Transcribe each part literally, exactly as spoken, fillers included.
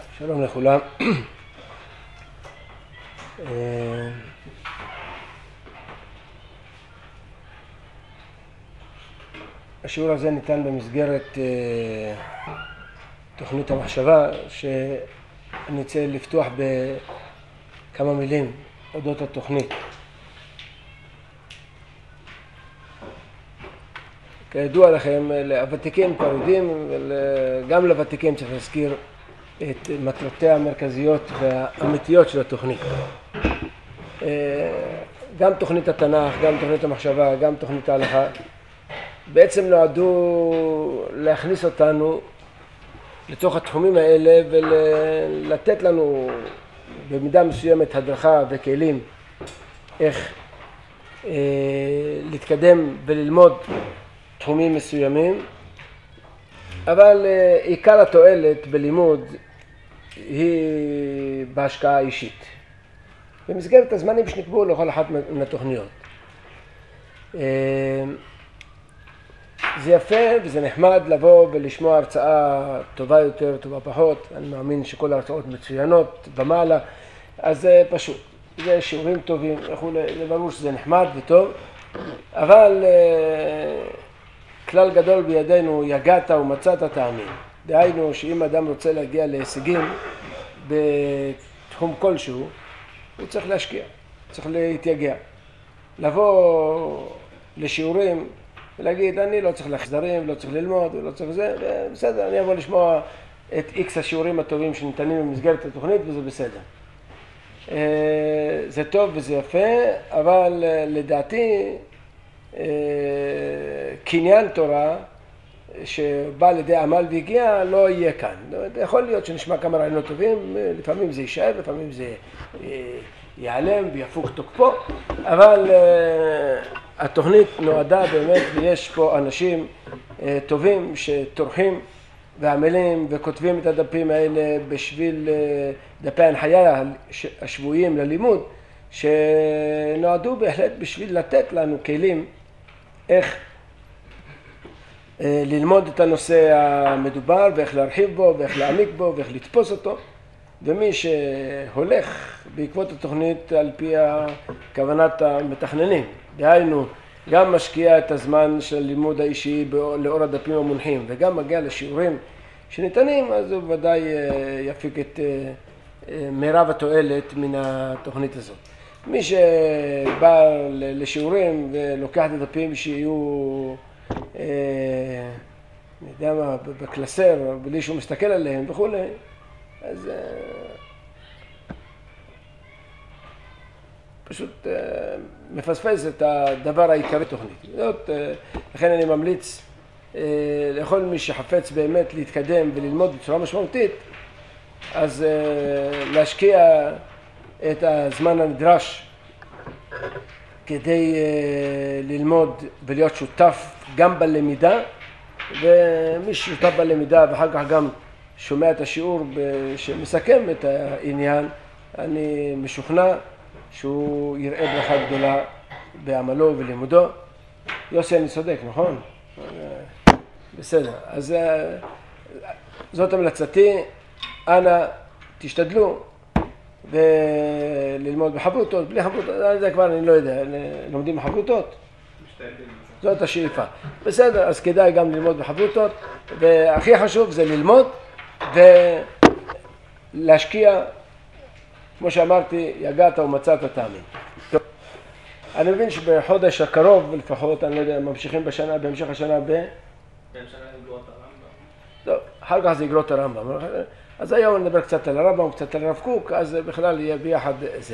שלום לכולם. השיעור הזה ניתן במסגרת תוכנית המחשבה, שאני רוצה לפתוח בכמה מילים אודות התוכנית. כידוע לכם, הוותיקים כבר יודעים, וגם לוותיקים צריך להזכיר את מטרותיה המרכזיות והאמיתיות של התוכנית. גם תוכנית התנ"ך, גם תוכנית המחשבה, גם תוכנית ההלכה, בעצם נועדו להכניס אותנו לתוך התחומים האלה ולתת לנו במידה מסוימת הדרכה וכלים איך להתקדם וללמוד תחומים מסוימים, אבל עיקר התועלת בלימוד היא בהשקעה האישית במסגרת הזמנים שנקבעו לכל אחת מן התוכניות. זה יפה וזה נחמד לבוא ולשמוע הרצאה טובה יותר, טובה פחות. אני מאמין שכל ההרצאות מצוינות ומעלה, אז זה פשוט, זה שיעורים טובים, זה ברור שזה נחמד וטוב, אבל כלל גדול בידינו, יגעת ומצאת תאמין. דהיינו שאם אדם רוצה להגיע להישגים בתחום כלשהו, הוא צריך להשקיע, צריך להתייגע, לבוא לשיעורים ולהגיד אני לא צריך להחזרים, לא צריך ללמוד, לא צריך זה, בסדר, אני אבוא לשמוע את איקס השיעורים הטובים שניתנים במסגרת התוכנית וזה בסדר. זה טוב וזה יפה, אבל לדעתי קניין תורה שבא לידי עמל והגיע לא יהיה כאן. יכול להיות שנשמע כמה רעיונות טובים, לפעמים זה יישאר, לפעמים זה ייעלם ויפוג תוקפו, אבל התוכנית נועדה באמת, ויש פה אנשים טובים שטורחים ועמלים וכותבים את הדפים האלה בשביל דפי ההנחיה השבועיים ללימוד, שנועדו בהחלט בשביל לתת לנו כלים איך ללמוד את הנושא המדובר ואיך להרחיב בו ואיך להעמיק בו ואיך לתפוס אותו. ומי שהולך בעקבות התוכנית על פי כוונת המתכננים, דהיינו גם משקיע את הזמן של לימוד האישי לאור הדפים המונחים וגם מגיע לשיעורים שניתנים, אז הוא ודאי יפיק את מירב התועלת מן התוכנית הזאת. מי שבא לשיעורים ולוקח את הדפים שיהיו, אני יודע מה, בקלסר, בלי שהוא מסתכל עליהם וכו', אז פשוט מפספס את הדבר העיקרי בתוכנית. זאת, לכן אני ממליץ לכל מי שחפץ באמת להתקדם וללמוד בצורה משמעותית, אז להשקיע את הזמן הנדרש כדי ללמוד ולהיות שותף גם בלמידה, ומי ששותף בלמידה ואחר כך גם שומע את השיעור שמסכם את העניין, אני משוכנע שהוא יראה ברכה גדולה בעמלו ולימודו. יוסי, אני צודק, נכון? בסדר. אז זאת המלצתי, אנא תשתדלו וללמוד בחברותות, בלי חברותות, זה כבר אני לא יודע, לומדים בחברותות? זאת השאיפה. בסדר, אז כדאי גם ללמוד בחברותות, והכי חשוב זה ללמוד ולהשקיע, כמו שאמרתי, יגעת ומצאת תאמין. טוב. אני מבין שבחודש הקרוב לפחות, אני לא יודע, ממשיכים בשנה, בהמשך השנה ב... בהמשך יגרות הרמב"ם. טוב, אחר כך זה יגרות הרמב"ם. אז היום נדבר קצת על הרמב"ם וקצת על הרב קוק, אז בכלל יהיה ביחד זה.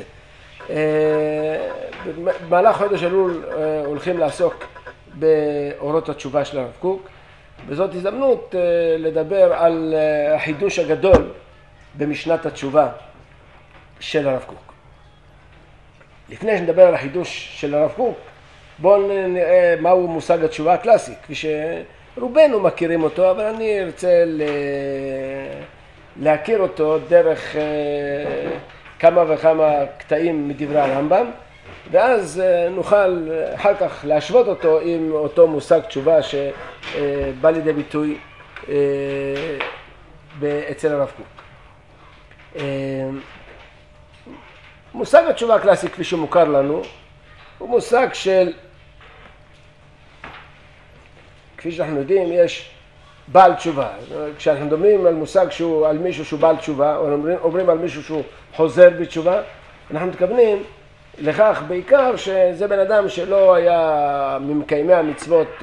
במהלך חודש אלול הולכים לעסוק באורות התשובה של הרב קוק, וזאת הזדמנות לדבר על החידוש הגדול במשנת התשובה של הרב קוק. לפני שנדבר על החידוש של הרב קוק, בואו נראה מהו מושג התשובה הקלאסי, כפי שרובנו מכירים אותו, אבל אני ארצה ל... להכיר אותו דרך כמה וכמה קטעים מדברי הרמב"ם, ואז נוכל אחר כך להשוות אותו עם אותו מושג תשובה שבא לידי ביטוי אצל הרב קוק. מושג התשובה הקלאסי כפי שמוכר לנו, הוא מושג של, כפי שאנחנו יודעים, יש בעל תשובה. כשאנחנו מדברים על מושג שהוא, על מישהו שהוא בעל תשובה, או אומרים, אומרים על מישהו שהוא חוזר בתשובה, אנחנו מתכוונים לכך בעיקר שזה בן אדם שלא היה ממקיימי המצוות,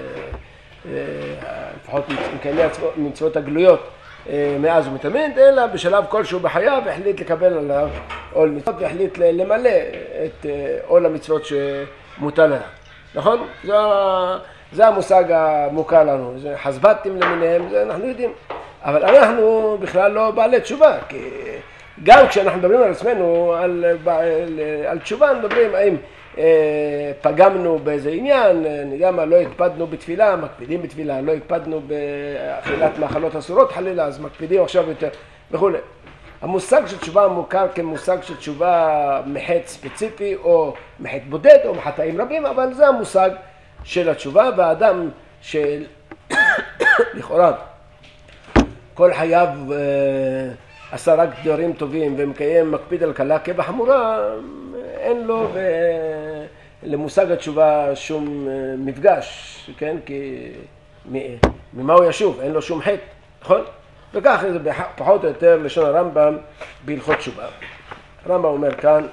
לפחות מקיימי המצוות הגלויות מאז ומתמיד, אלא בשלב כלשהו בחייו החליט לקבל עליו עול מצוות והחליט למלא את עול המצוות שמוטל עליו. נכון? זה, זה המושג המוכר לנו, זה חזבתים למיניהם, זה אנחנו יודעים. אבל אנחנו בכלל לא בעלי תשובה, כי גם כשאנחנו מדברים על עצמנו, על, על, על תשובה, מדברים האם אה, פגמנו באיזה עניין, אני יודע מה, לא הקפדנו בתפילה, מקפידים בתפילה, לא הקפדנו באכילת מאכלות אסורות חלילה, אז מקפידים עכשיו יותר וכו'. המושג של תשובה מוכר כמושג של תשובה מחטא ספציפי, או מחטא בודד, או מחטאים רבים, אבל זה המושג של התשובה, והאדם של לכאורה כל חייו אה, עשה רק דברים טובים ומקיים מקפיד על קלה כבחמורה, אין לו למושג התשובה שום מפגש, כן? כי ממה הוא ישוב? אין לו שום חטא, נכון? וכך זה פחות או יותר לשון הרמב"ם בהלכות תשובה. הרמב"ם אומר כאן,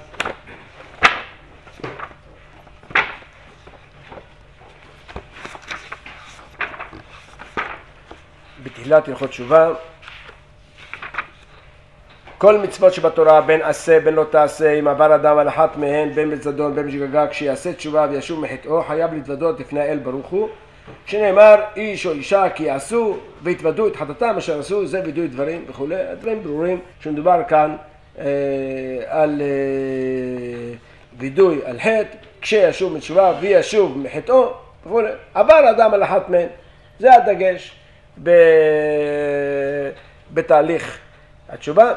בתחילת הלכות תשובה, כל מצוות שבתורה, בין עשה בין לא תעשה, אם עבר אדם על אחת מהן, בין בזדון בין בשגגה, כשיעשה תשובה וישוב מחטאו, חייב להתוודות לפני האל ברוך הוא, שנאמר איש או אישה כי יעשו והתוודו את חטאתם אשר עשו, זה וידוי דברים וכו'. הדברים ברורים שמדובר כאן אה, על אה, וידוי על חטא, כשישוב מתשובה וישוב מחטאו וכו'. עבר אדם על אחת מהן, זה הדגש ב... בתהליך התשובה.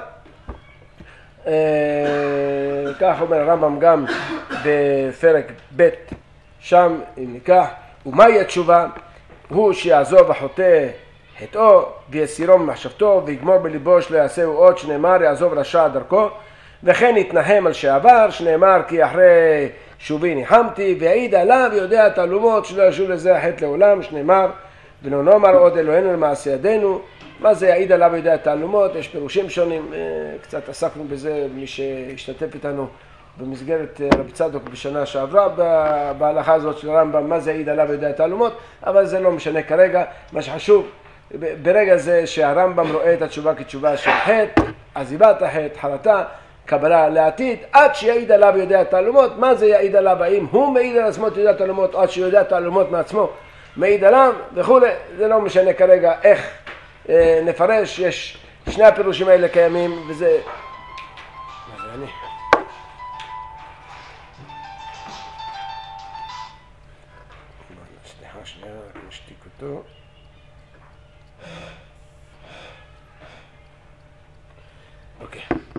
כך אומר הרמב"ם גם בפרק ב', שם אם ניקח, ומהי התשובה? הוא שיעזוב החוטא חטאו ויסירו ממחשבתו ויגמור בליבו שלא יעשהו עוד, שנאמר יעזוב רשע דרכו, וכן יתנחם על שעבר, שנאמר כי אחרי שובי ניחמתי, ויעיד עליו ויודע תעלומות שלא ישוב לזה החטא לעולם, שנאמר ולא נאמר עוד אלוהינו למעשה ידינו. מה זה יעיד עליו ויודע תעלומות? יש פירושים שונים, קצת עסקנו בזה מי שהשתתף איתנו במסגרת רבי צדוק בשנה שעברה בהלכה הזאת של הרמב"ם, מה זה יעיד עליו ויודע תעלומות, אבל זה לא משנה כרגע. מה שחשוב ברגע זה שהרמב"ם רואה את התשובה כתשובה של חטא, עזיבת החטא, חרטה, קבלה לעתיד, עד שיעיד עליו ויודע תעלומות. מה זה יעיד עליו? האם הוא מעיד על עצמו ויודע תעלומות, עד שיודע תעלומות מעצמו מעיד עליו וכו'. זה לא משנה כרגע איך נפרש, יש שני הפירושים האלה קיימים, וזה... מה זה אני? סליחה שנייה, רק נשתיק אותו. אוקיי.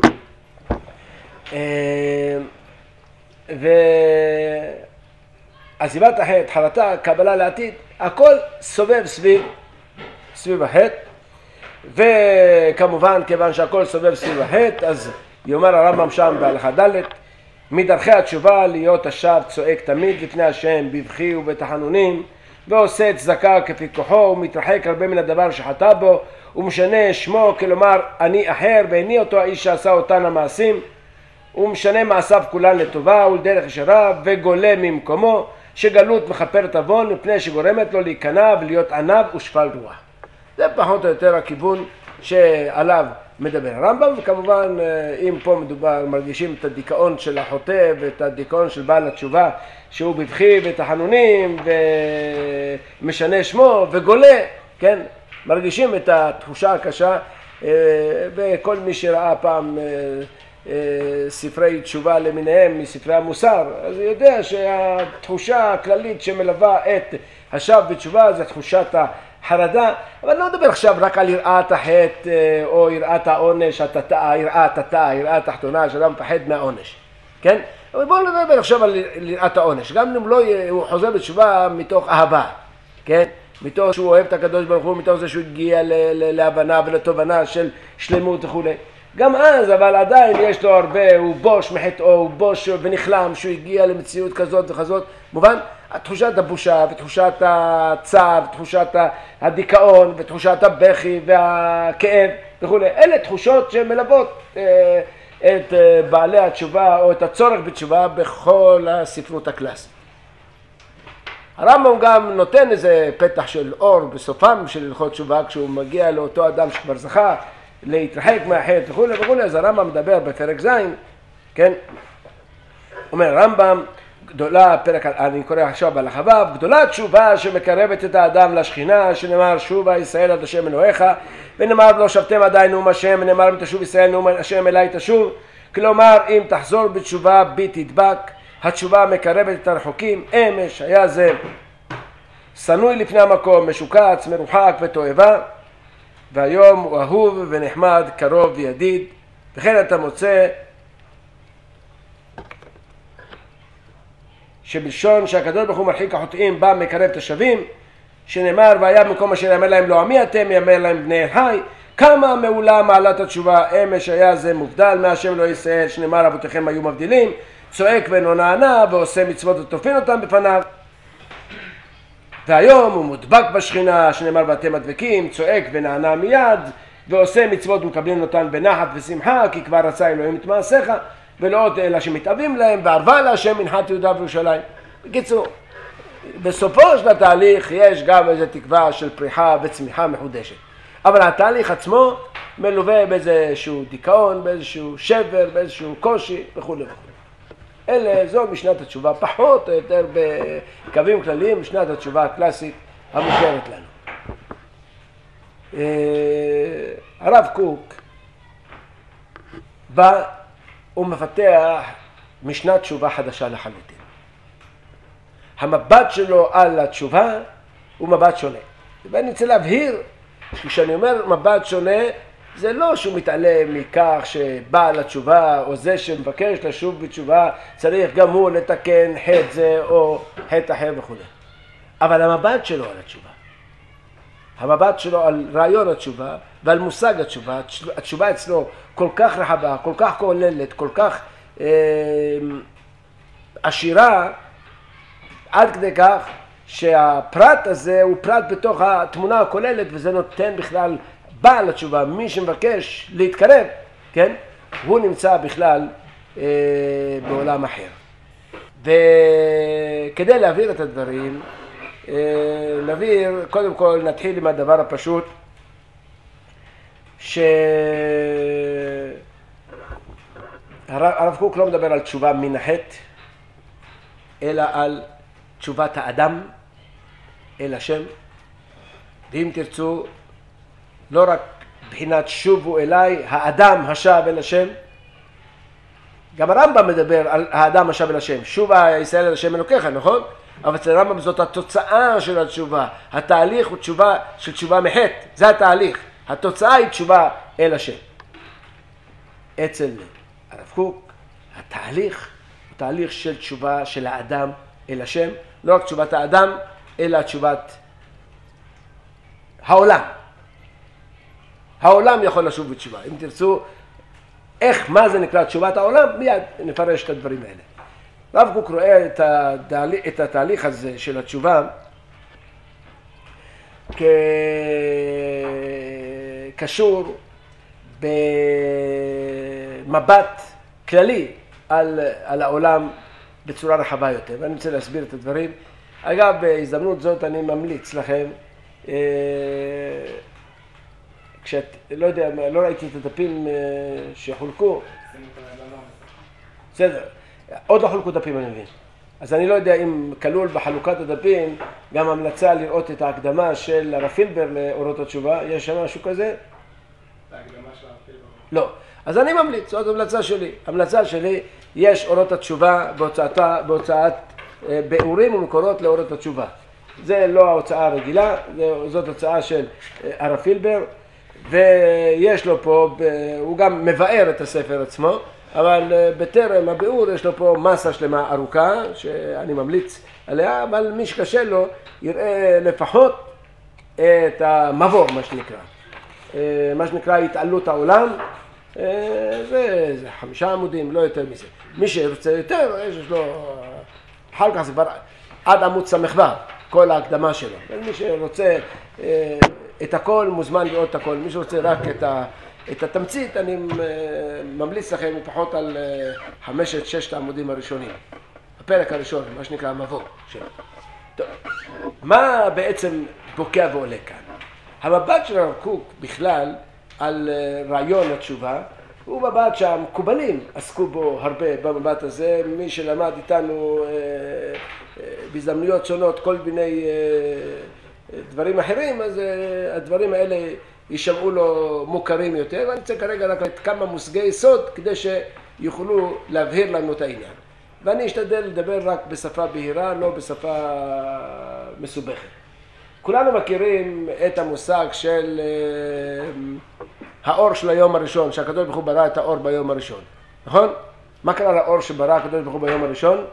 ועזיבת החטא, חרטה, קבלה לעתיד, הכל סובב סביב, סביב החטא. וכמובן כיוון שהכל סובב סביב החטא, אז יאמר הרמב"ם שם בהלכה ד', מדרכי התשובה להיות השב צועק תמיד לפני השם בבכי ובתחנונים, ועושה צדקה כפי כוחו, ומתרחק הרבה מן הדבר שחטא בו, ומשנה שמו, כלומר אני אחר ואיני אותו האיש שעשה אותן המעשים, ומשנה מעשיו כולן לטובה ולדרך ישרה, וגולה ממקומו, שגלות מכפרת עוון מפני שגורמת לו להיכנע ולהיות ענב ושפל רוח. זה פחות או יותר הכיוון שעליו מדבר הרמב"ם, וכמובן אם פה מדובר, מרגישים את הדיכאון של החוטא ואת הדיכאון של בעל התשובה שהוא בבכי ותחנונים ומשנה שמו וגולה, כן? מרגישים את התחושה הקשה, וכל מי שראה פעם ספרי תשובה למיניהם מספרי המוסר, אז הוא יודע שהתחושה הכללית שמלווה את השב בתשובה זה תחושת החרדה. אבל לא נדבר עכשיו רק על יראת החטא או יראת העונש, יראת התא, יראה התחתונה, שאדם מפחד מהעונש, כן? אבל בואו נדבר עכשיו על יראת העונש, גם אם לא הוא חוזר בתשובה מתוך אהבה, כן? מתוך שהוא אוהב את הקדוש ברוך הוא, מתוך זה שהוא הגיע להבנה ולתובנה של שלמות וכו'. גם אז, אבל עדיין יש לו הרבה, הוא בוש מחטאו, הוא בוש ונכלם שהוא הגיע למציאות כזאת וכזאת. מובן, תחושת הבושה ותחושת הצער, תחושת הדיכאון ותחושת הבכי והכאב וכו'. אלה תחושות שמלוות אה, את אה, בעלי התשובה או את הצורך בתשובה בכל הספרות הקלאסית. הרמב"ם גם נותן איזה פתח של אור בסופם של הלכות תשובה כשהוא מגיע לאותו אדם שכבר זכה להתרחק מהחטא וכו' וכו'. אז הרמב"ם מדבר בפרק ז', כן? אומר הרמב"ם, גדולה, פרק, אני קורא עכשיו בהלכה ו', גדולה תשובה שמקרבת את האדם לשכינה, שנאמר שובה ישראל עד השם אלוהיך, ונאמר לא שבתם עדיין נאום השם, ונאמר אם תשוב ישראל נאום השם אליי תשוב. כלומר אם תחזור בתשובה בי תדבק, התשובה מקרבת את הרחוקים. אמש היה זה שנוי לפני המקום, משוקץ, מרוחק ותועבה, והיום הוא אהוב ונחמד, קרוב וידיד. וכן אתה מוצא שבלשון שהקדוש ברוך הוא מרחיק החוטאים בא מקרב את השווים, שנאמר והיה במקום אשר יאמר להם לא עמי אתם יאמר להם בני אל חי. כמה מעולה מעלת התשובה. אמש היה זה מובדל מהשם לא ישראל, שנאמר אבותיכם היו מבדילים, צועק ואינו נענה ועושה מצוות וטופין אותם בפניו. והיום הוא מודבק בשכינה, שנאמר ואתם הדבקים, צועק ונענה מיד ועושה מצוות ומקבלים אותן בנחת ושמחה, כי כבר רצה אלוהים את מעשיך, ולא עוד אלא שמתאבים להם, וערבה להשם מנחת יהודה וירושלים. בקיצור, בסופו של התהליך יש גם איזו תקווה של פריחה וצמיחה מחודשת. אבל התהליך עצמו מלווה באיזשהו דיכאון, באיזשהו שבר, באיזשהו קושי וכו' וכו'. אלה, זו משנת התשובה, פחות או יותר בקווים כלליים, משנת התשובה הקלאסית המוכרת לנו. הרב קוק בא ומפתח משנת תשובה חדשה לחלוטין. המבט שלו על התשובה הוא מבט שונה. ואני רוצה להבהיר, כשאני אומר מבט שונה, זה לא שהוא מתעלם מכך שבעל התשובה או זה שמבקש לשוב בתשובה צריך גם הוא לתקן חטא זה או חטא אחר וכו'. אבל המבט שלו על התשובה, המבט שלו על רעיון התשובה ועל מושג התשובה, התשובה אצלו כל כך רחבה, כל כך כוללת, כל כך אה, עשירה, עד כדי כך שהפרט הזה הוא פרט בתוך התמונה הכוללת, וזה נותן בכלל בעל התשובה, מי שמבקש להתקרב, כן? הוא נמצא בכלל אה, בעולם אחר. וכדי להעביר את הדברים, אה, להעביר, קודם כל נתחיל עם הדבר הפשוט, שהרב קוק לא מדבר על תשובה מן החטא, אלא על תשובת האדם אל השם. ואם תרצו, לא רק בחינת שובו אליי, האדם השב אל השם, גם הרמב"ם מדבר על האדם השב אל השם, שובה ישראל אל השם אלוקיך, נכון? אבל אצל הרמב"ם זאת התוצאה של התשובה, התהליך הוא תשובה של תשובה מחטא, זה התהליך, התוצאה היא תשובה אל השם. אצל הרב קוק, התהליך הוא תהליך של תשובה של האדם אל השם, לא רק תשובת האדם, אלא תשובת העולם. העולם יכול לשוב בתשובה. אם תרצו, איך, מה זה נקרא תשובת העולם, מיד נפרש את הדברים האלה. רב קוק רואה את התהליך, את התהליך הזה של התשובה כקשור במבט כללי על, על העולם בצורה רחבה יותר. ואני רוצה להסביר את הדברים. אגב, בהזדמנות זאת אני ממליץ לכם, אה, כשאת, לא יודע, לא ראיתי את הדפים שחולקו. בסדר, עוד לא חולקו דפים אני מבין. אז אני לא יודע אם כלול בחלוקת הדפים גם המלצה לראות את ההקדמה של הרב פילבר לאורות התשובה. יש שם משהו כזה? ההקדמה של הרב פילבר. לא. אז אני ממליץ, זאת המלצה שלי. המלצה שלי, יש אורות התשובה בהוצאתה, בהוצאת באורים ומקורות לאורות התשובה. זה לא ההוצאה הרגילה, זאת הוצאה של הרב פילבר, ויש לו פה, הוא גם מבאר את הספר עצמו, אבל בטרם הביאור יש לו פה מסה שלמה ארוכה, שאני ממליץ עליה, אבל מי שקשה לו יראה לפחות את המבוא, מה שנקרא. מה שנקרא התעלות העולם, זה, זה חמישה עמודים, לא יותר מזה. מי שרוצה יותר, יש לו, אחר כך זה כבר עד עמוד סמ"ו, כל ההקדמה שלו. מי שרוצה את הכל, מוזמן לראות את הכל. מי שרוצה רק את, ה, את התמצית, אני ממליץ לכם לפחות על חמשת, ששת העמודים הראשונים. הפרק הראשון, מה שנקרא המבוא שלו. טוב, מה בעצם בוקע ועולה כאן? המבט של הרב קוק בכלל על רעיון התשובה הוא מבט שהמקובלים עסקו בו הרבה במבט הזה. מי שלמד איתנו בהזדמנויות שונות כל מיני דברים אחרים, אז הדברים האלה יישמעו לו מוכרים יותר, ואני רוצה כרגע רק את כמה מושגי יסוד כדי שיוכלו להבהיר לנו את העניין. ואני אשתדל לדבר רק בשפה בהירה, לא בשפה מסובכת. כולנו מכירים את המושג של האור של היום הראשון, שהקדוש ברוך הוא ברא את האור ביום הראשון, נכון? מה קרה לאור שברא הקדוש ברוך הוא ביום הראשון?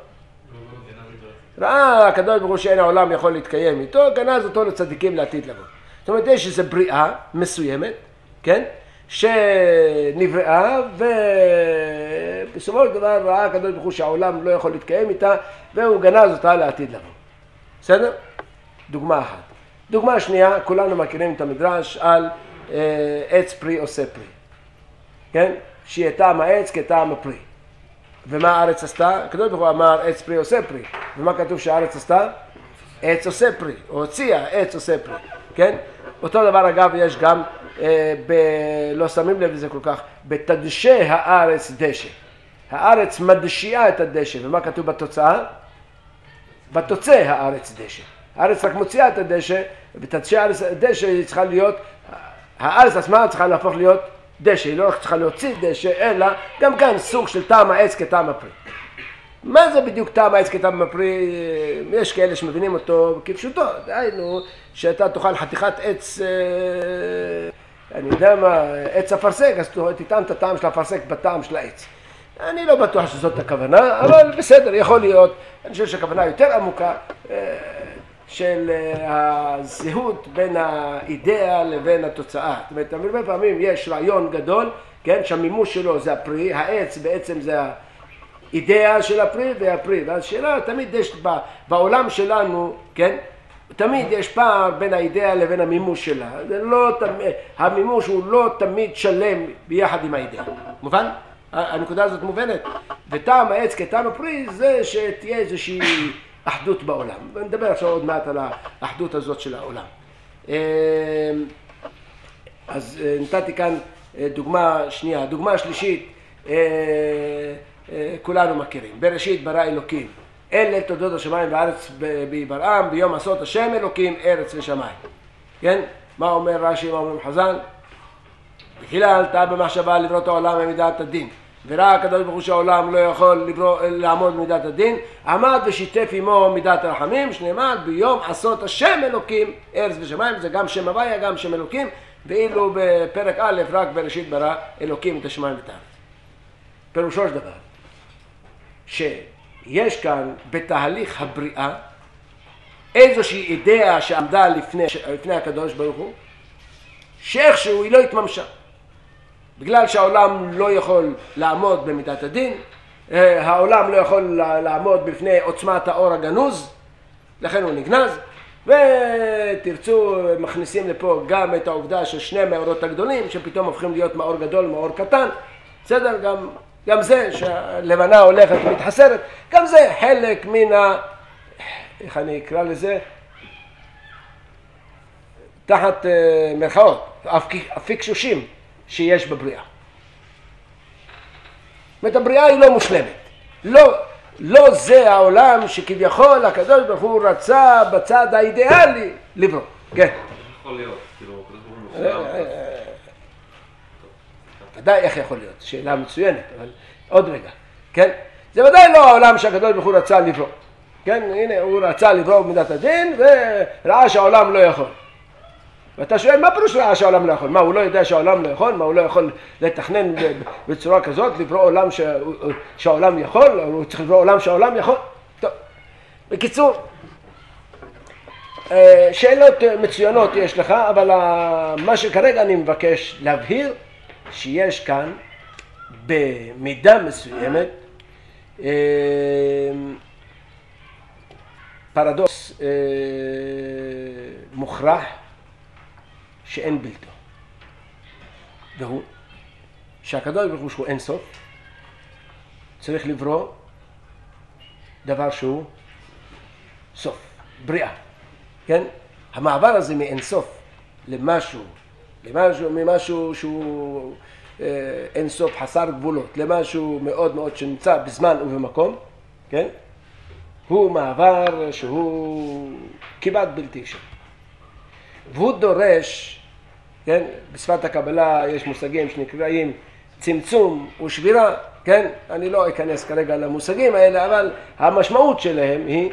ראה הקדוש ברוך הוא שאין העולם יכול להתקיים איתו, גנז אותו לצדיקים לעתיד לבוא. זאת אומרת, יש איזו בריאה מסוימת, כן? שנבראה, ובסופו של דבר ראה הקדוש ברוך הוא שהעולם לא יכול להתקיים איתה, והוא גנז אותה לעתיד לבוא. בסדר? דוגמה אחת. דוגמה שנייה, כולנו מכירים את המדרש על אה, עץ פרי עושה פרי. כן? שיהיה טעם העץ כטעם הפרי. ומה הארץ עשתה? הקדוש ברוך הוא אמר עץ פרי עושה פרי. ומה כתוב שהארץ עשתה? עץ עושה פרי, או הוציאה עץ עושה פרי. כן? אותו דבר אגב יש גם, אה, ב... לא שמים לב לזה כל כך, בתדשא הארץ דשא. הארץ מדשיעה את הדשא, ומה כתוב בתוצאה? בתוצא הארץ דשא. הארץ רק מוציאה את הדשא, ובתדשא הארץ דשא היא צריכה להיות, הארץ עצמה צריכה להפוך להיות דשא, היא לא רק צריכה להוציא דשא, אלא גם כאן סוג של טעם העץ כטעם הפרי. מה זה בדיוק טעם העץ כטעם הפרי? יש כאלה שמבינים אותו כפשוטו, דהיינו שאתה תאכל חתיכת עץ, אני יודע מה, עץ אפרסק, אז תטעם את הטעם של האפרסק בטעם של העץ. אני לא בטוח שזאת הכוונה, אבל בסדר, יכול להיות. אני חושב שהכוונה יותר עמוקה של הזהות בין האידאה לבין התוצאה. זאת אומרת, הרבה פעמים יש רעיון גדול, כן, שהמימוש שלו זה הפרי, העץ בעצם זה האידאה של הפרי והפרי. ואז שאלה, תמיד יש בעולם שלנו, כן, תמיד יש פער בין האידאה לבין המימוש שלה. זה לא, המימוש הוא לא תמיד שלם ביחד עם האידאה. מובן? הנקודה הזאת מובנת. וטעם העץ כטעם הפרי זה שתהיה איזושהי אחדות בעולם. ונדבר עכשיו עוד מעט על האחדות הזאת של העולם. אז נתתי כאן דוגמה שנייה. דוגמה שלישית, כולנו מכירים. בראשית ברא אלוקים. אלה תולדות השמיים והארץ בהיבראם, ביום עשות השם אלוקים ארץ ושמיים. כן? מה אומר רש"י, מה אומרים חז"ל? בתחילה עלתה במחשבה לברוא את העולם במידת הדין. וראה הקדוש ברוך הוא שהעולם לא יכול לברוא, לעמוד במידת הדין, עמד ושיתף עמו מידת הרחמים, שנאמר ביום עשות השם אלוקים ארץ ושמיים. זה גם שם הוויה, גם שם אלוקים, ואילו בפרק א' רק בראשית ברא אלוקים את השמיים ואת הארץ. פירושו של דבר, שיש כאן בתהליך הבריאה איזושהי אידאה שעמדה לפני, לפני הקדוש ברוך הוא, שאיכשהו היא לא התממשה. בגלל שהעולם לא יכול לעמוד במידת הדין, העולם לא יכול לעמוד בפני עוצמת האור הגנוז, לכן הוא נגנז, ותרצו מכניסים לפה גם את העובדה של שני מאורות הגדולים, שפתאום הופכים להיות מאור גדול, מאור קטן, בסדר? גם, גם זה שהלבנה הולכת ומתחסרת, גם זה חלק מן ה... איך אני אקרא לזה? תחת מרכאות, הפיקשושים שיש בבריאה. זאת אומרת, הבריאה היא לא מושלמת. לא, לא זה העולם שכביכול הקדוש ברוך הוא רצה בצד האידיאלי לברוא. כן. יכול להיות, כאילו, הקדוש ברוך הוא מושלם. ודאי איך יכול להיות, שאלה מצוינת, אבל עוד רגע. כן? זה ודאי לא העולם שהקדוש ברוך הוא רצה לברוא. כן? הנה, הוא רצה לברוא במידת הדין וראה שהעולם לא יכול. ואתה שואל, מה פירוש ראה שהעולם לא יכול? מה, הוא לא יודע שהעולם לא יכול? מה, הוא לא יכול לתכנן בצורה כזאת, לברוא עולם ש... שהעולם יכול? הוא צריך לברוא עולם שהעולם יכול? טוב. בקיצור, שאלות מצוינות יש לך, אבל מה שכרגע אני מבקש להבהיר, שיש כאן במידה מסוימת פרדוקס מוכרח שאין בלתו, והוא שהקדוש ברוך הוא שהוא אין סוף צריך לברוא דבר שהוא סוף, בריאה, כן? המעבר הזה מאין סוף למשהו, למשהו, ממשהו שהוא אה, אין סוף חסר גבולות, למשהו מאוד מאוד שנמצא בזמן ובמקום, כן? הוא מעבר שהוא כמעט בלתי אפשרי. והוא דורש, כן? בשפת הקבלה יש מושגים שנקראים צמצום ושבירה, כן? אני לא אכנס כרגע למושגים האלה, אבל המשמעות שלהם היא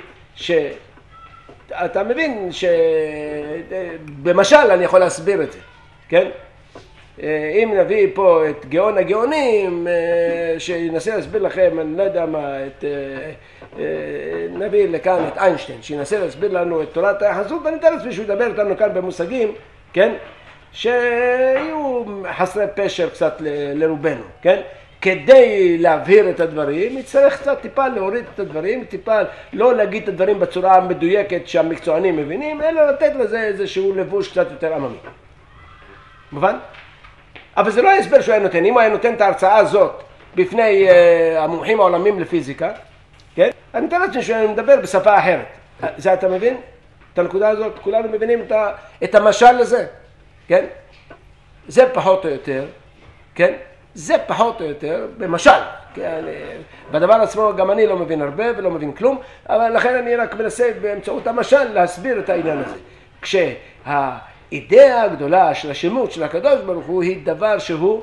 שאתה מבין שבמשל אני יכול להסביר את זה, כן? אם נביא פה את גאון הגאונים, שינסה להסביר לכם, אני לא יודע מה, את, נביא לכאן את איינשטיין, שינסה להסביר לנו את תורת היחסות, ואני אתן לעצמי שהוא ידבר איתנו כאן במושגים, כן? שיהיו חסרי פשר קצת ל- לרובנו, כן? כדי להבהיר את הדברים, יצטרך קצת טיפה להוריד את הדברים, טיפה לא להגיד את הדברים בצורה המדויקת שהמקצוענים מבינים, אלא לתת לזה איזשהו לבוש קצת יותר עממי. מובן? אבל זה לא ההסבר שהוא היה נותן. אם הוא היה נותן את ההרצאה הזאת בפני uh, המומחים העולמים לפיזיקה, כן? אני מתאר לעצמי שהוא מדבר בשפה אחרת. זה אתה מבין? את הנקודה הזאת, כולנו מבינים את, ה, את המשל לזה, כן? זה פחות או יותר, כן? זה פחות או יותר במשל. כן? בדבר עצמו גם אני לא מבין הרבה ולא מבין כלום, אבל לכן אני רק מנסה באמצעות המשל להסביר את העניין הזה. כשהאידאה הגדולה של השלמות של הקדוש ברוך הוא היא דבר שהוא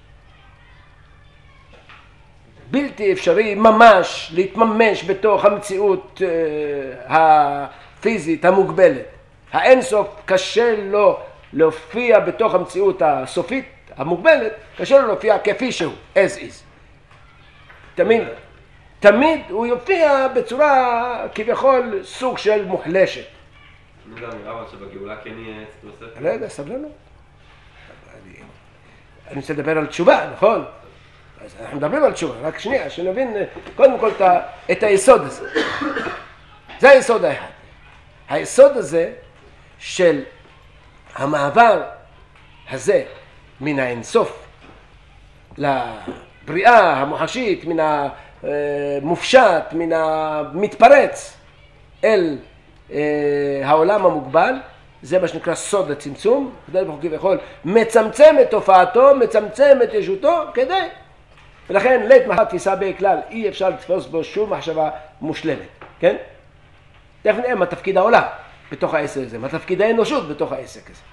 בלתי אפשרי ממש להתממש בתוך המציאות uh, הפיזית המוגבלת. האינסוף קשה לו להופיע בתוך המציאות הסופית המוגבלת, קשה לו להופיע כפי שהוא, as is. תמיד, תמיד הוא יופיע בצורה כביכול סוג של מוחלשת. אני גם נראה שבגאולה כן יהיה תוספת. רגע, סבלנו. אני רוצה לדבר על תשובה, נכון? אז אנחנו מדברים על תשובה, רק שנייה, שנבין קודם כל את היסוד הזה. זה היסוד האחד. היסוד הזה של המעבר הזה מן האינסוף לבריאה המוחשית, מן המופשט, מן המתפרץ אל העולם המוגבל, זה מה שנקרא סוד הצמצום. הקדוש ברוך הוא כביכול מצמצם את תופעתו, מצמצם את ישותו כדי, ולכן לית מחר תפיסה בכלל, אי אפשר לתפוס בו שום מחשבה מושלמת, כן? תכף נראה מה תפקיד העולם בתוך העסק הזה, מה תפקיד האנושות בתוך העסק הזה.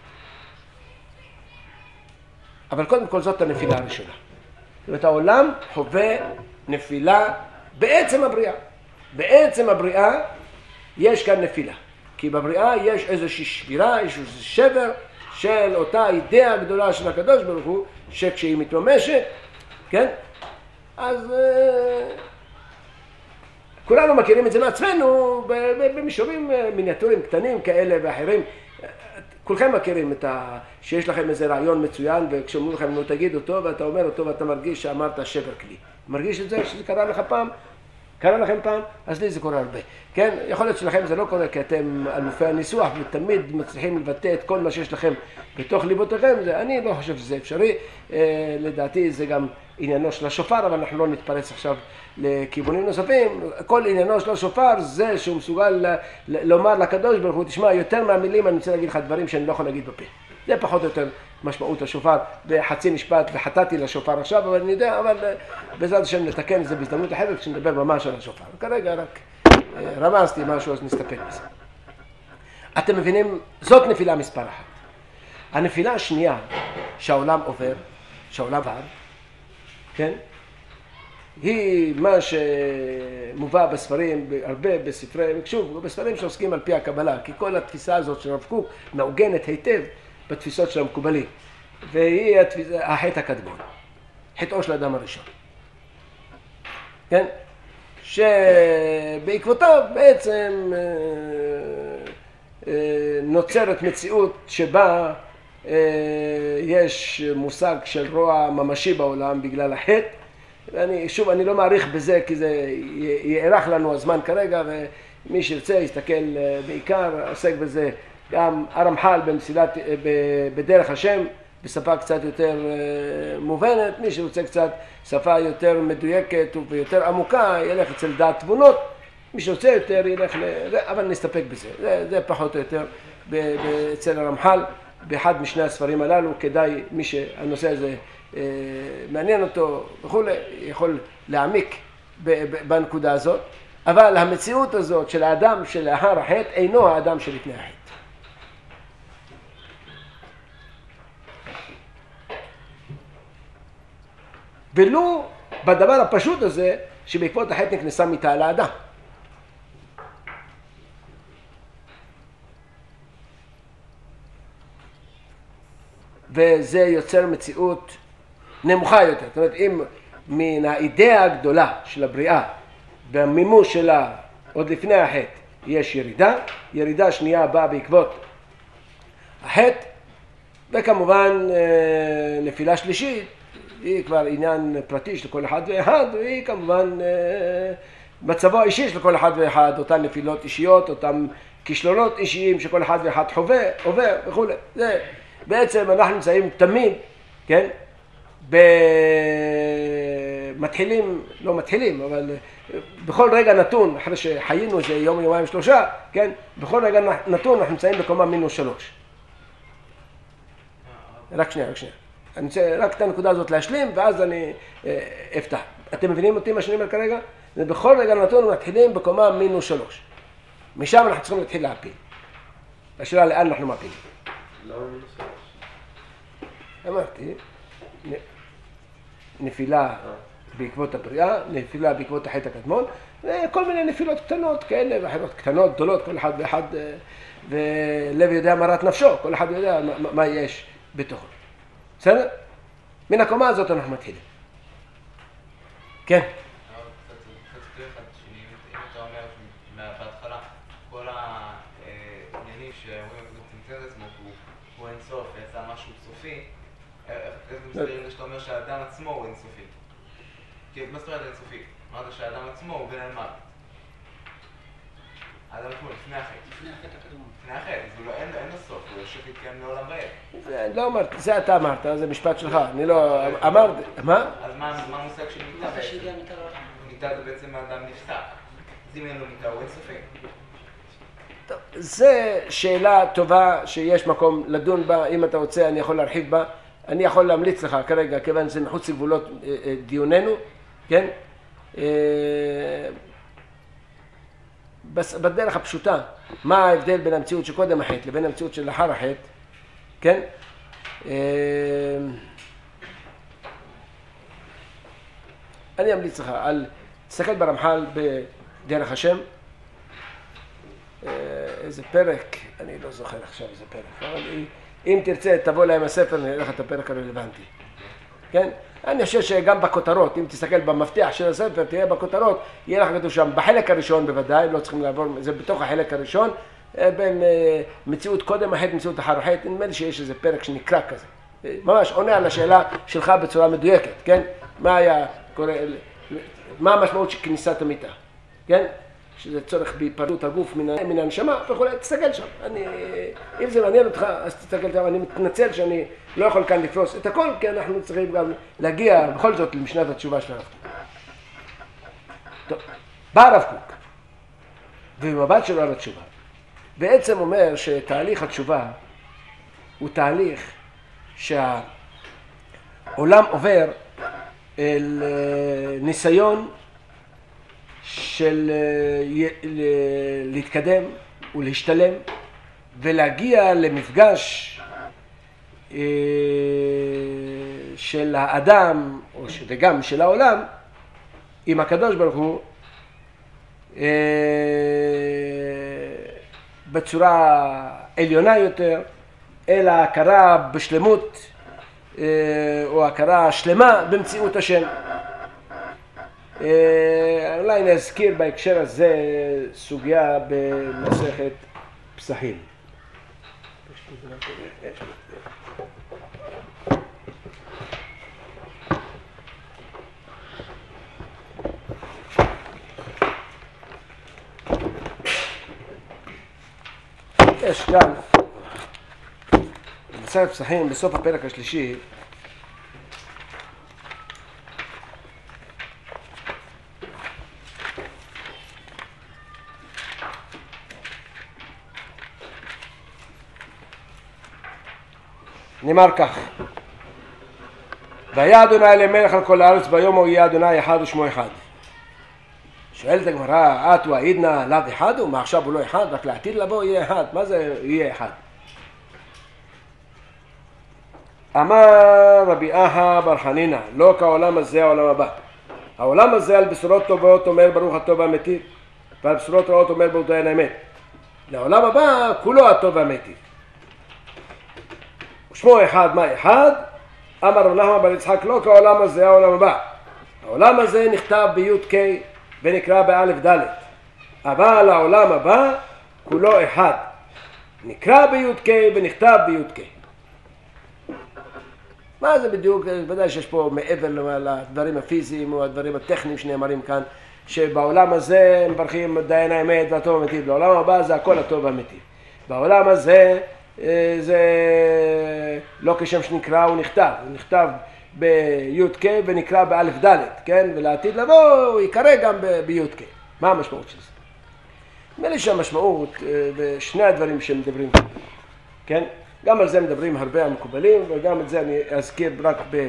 אבל קודם כל זאת הנפילה הראשונה. זאת אומרת, העולם חווה נפילה בעצם הבריאה. בעצם הבריאה יש כאן נפילה. כי בבריאה יש איזושהי שבירה, יש איזשהו שבר של אותה אידאה הגדולה של הקדוש ברוך הוא, שכשהיא מתממשת, כן? אז uh, כולנו מכירים את זה מעצמנו במישורים מיניאטוריים קטנים כאלה ואחרים. כולכם מכירים את ה... שיש לכם איזה רעיון מצוין, וכשאומרים לכם, נו תגיד אותו, ואתה אומר אותו, ואתה מרגיש שאמרת שבר כלי. מרגיש את זה שזה קרה לך פעם? קרה לכם פעם? אז לי זה קורה הרבה. כן? יכול להיות שלכם זה לא קורה, כי אתם אלופי הניסוח, ותמיד מצליחים לבטא את כל מה שיש לכם בתוך ליבותיכם. זה, אני לא חושב שזה אפשרי. אה, לדעתי זה גם עניינו של השופר, אבל אנחנו לא נתפרץ עכשיו לכיוונים נוספים. כל עניינו של השופר זה שהוא מסוגל ל- ל- לומר לקדוש ברוך הוא, תשמע, יותר מהמילים אני רוצה להגיד לך דברים שאני לא יכול להגיד בפה. זה פחות או יותר משמעות השופר, בחצי משפט, וחטאתי לשופר עכשיו, אבל אני יודע, אבל בעזרת השם נתקן את זה בהזדמנות אחרת כשנדבר ממש על השופר. כרגע רק רמזתי משהו, אז נסתפק בזה. אתם מבינים, זאת נפילה מספר אחת. הנפילה השנייה שהעולם עובר, שהעולם עבר, כן? היא מה שמובא בספרים, הרבה בספרי, שוב, בספרים שעוסקים על פי הקבלה, כי כל התפיסה הזאת של הרב קוק מעוגנת היטב בתפיסות של המקובלים, והיא התפיסה, החטא הקדמון, חטאו של האדם הראשון, כן? שבעקבותיו בעצם נוצרת מציאות שבה יש מושג של רוע ממשי בעולם בגלל החטא. ואני, שוב, אני לא מעריך בזה כי זה יארך לנו הזמן כרגע, ומי שירצה יסתכל בעיקר, עוסק בזה גם הרמח"ל במסילת, בדרך השם, בשפה קצת יותר מובנת. מי שרוצה קצת שפה יותר מדויקת ויותר עמוקה, ילך אצל דעת תבונות. מי שרוצה יותר ילך ל... אבל נסתפק בזה. זה, זה פחות או יותר אצל הרמח"ל, באחד משני הספרים הללו. כדאי, מי שהנושא הזה אה, מעניין אותו וכו', יכול להעמיק בנקודה הזאת. אבל המציאות הזאת של האדם שלאחר החטא אינו האדם שלפני החטא. ולו בדבר הפשוט הזה שבעקבות החטא נכנסה מיתה לאדם. וזה יוצר מציאות נמוכה יותר. זאת אומרת, אם מן האידאה הגדולה של הבריאה והמימוש שלה עוד לפני החטא יש ירידה, ירידה שנייה באה בעקבות החטא, וכמובן נפילה שלישית היא כבר עניין פרטי של כל אחד ואחד, והיא כמובן מצבו האישי של כל אחד ואחד, אותן נפילות אישיות, אותם כישלונות אישיים שכל אחד ואחד חווה, עובר וכו'. זה בעצם אנחנו נמצאים תמיד, כן, במתחילים, לא מתחילים, אבל בכל רגע נתון, אחרי שחיינו איזה יום, יומיים, שלושה, כן, בכל רגע נתון אנחנו נמצאים בקומה מינוס שלוש. רק שנייה, רק שנייה. אני רוצה רק את הנקודה הזאת להשלים, ואז אני אפתח. אתם מבינים אותי מה שאני אומר כרגע? בכל רגע נתון מתחילים בקומה מינוס שלוש. משם אנחנו צריכים להתחיל להפיל. השאלה לאן אנחנו מפילים. לא מינוס שלוש. אמרתי, נפילה בעקבות הבריאה, נפילה בעקבות החטא הקדמון, וכל מיני נפילות קטנות כאלה, ואחרות קטנות, גדולות, כל אחד ואחד, ולב יודע מרת נפשו, כל אחד יודע מה, מה יש בתוכו. בסדר? מן הקומה הזאת אנחנו מתחילים. כן. אם אתה אומר בהתחלה, כל העניינים שאומרים צמצם את עצמו הוא אינסוף, יצא משהו סופי, איך מסתרים זה שאתה אומר שהאדם עצמו הוא אינסופי? מה זאת אומרת אינסופי? אמרת שהאדם עצמו הוא בן אל מוות. האדם עצמו לפני החטא. לפני החטא הקדמון. לפני החטא, אין לו סוף, הוא יושב להתקיים לעולם ועד. לא אמרתי, זה אתה אמרת, זה משפט שלך, אני לא אמרתי, מה? אז מה המושג של מיטה בעצם? מיטה זה בעצם האדם נפסק. אז אם אין לו מיטה הוא אינסופי. זה שאלה טובה שיש מקום לדון בה, אם אתה רוצה אני יכול להרחיב בה. אני יכול להמליץ לך כרגע, כיוון שזה מחוץ לגבולות דיוננו, כן? בדרך הפשוטה, מה ההבדל בין המציאות שקודם החטא לבין המציאות של לאחר החטא, כן? אני אמליץ לך על, תסתכל ברמח"ל בדרך השם, איזה פרק, אני לא זוכר עכשיו איזה פרק, אבל אם תרצה תבוא להם הספר, נראה לך את הפרק הרלוונטי, כן? אני חושב שגם בכותרות, אם תסתכל במפתח של הספר, תראה בכותרות, יהיה לך כתוב שם, בחלק הראשון בוודאי, לא צריכים לעבור, זה בתוך החלק הראשון, בין מציאות קודם החטא, מציאות אחר החטא, נדמה לי שיש איזה פרק שנקרא כזה. ממש עונה על השאלה שלך בצורה מדויקת, כן? מה היה קורה, מה המשמעות של כניסת המיטה, כן? שזה צורך בהיפרדות הגוף מן, מן הנשמה וכו', תסתכל שם. אני, אם זה מעניין אותך, אז תסתכל שם. אני מתנצל שאני לא יכול כאן לפרוס את הכל, כי אנחנו צריכים גם להגיע בכל זאת למשנת התשובה של הרב קוק. טוב, בא הרב קוק, ובמבט שלו על התשובה, בעצם אומר שתהליך התשובה הוא תהליך שהעולם עובר אל ניסיון של להתקדם ולהשתלם ולהגיע למפגש של האדם וגם של העולם עם הקדוש ברוך הוא בצורה עליונה יותר, אל ההכרה בשלמות או הכרה שלמה במציאות השם. אולי נזכיר בהקשר הזה סוגיה במסכת פסחים. יש כאן, במסכת פסחים, בסוף הפרק השלישי, נאמר כך: והיה אדוני למלך על כל הארץ ביום ההוא יהיה אדוני אחד ושמו אחד. שואלת הגמרא, אתו העידנא לאו אחד הוא? מה עכשיו הוא לא אחד? רק לעתיד לבוא יהיה אחד. מה זה יהיה אחד? אמר רבי אחא בר חנינא, לא כעולם הזה העולם הבא. העולם הזה על בשורות טובות אומר ברוך הטוב והמיטיב, ועל בשורות רעות אומר ברוך דיין האמת. לעולם הבא כולו הטוב והמיטיב. ושמו אחד, מה אחד? אמר רב נחמן בר יצחק, לא כעולם הזה העולם הבא. העולם הזה נכתב בי"ק ונקרא באלף ד', אבל העולם הבא כולו אחד, נקרא בי"ק ונכתב בי"ק. מה זה בדיוק? ודאי שיש פה מעבר לדברים הפיזיים או הדברים הטכניים שנאמרים כאן, שבעולם הזה מברכים דיין האמת והטוב והמיטיב, בעולם הבא זה הכל הטוב והמיטיב. בעולם הזה זה לא כשם שנקרא, הוא נכתב, הוא נכתב בי"ק ונקרא באלף ד', כן? ולעתיד לבוא הוא יקרא גם בי"ק. מה המשמעות של זה? נדמה לי שהמשמעות בשני הדברים שמדברים כאן, כן? גם על זה מדברים הרבה המקובלים, וגם את זה אני אזכיר רק ב,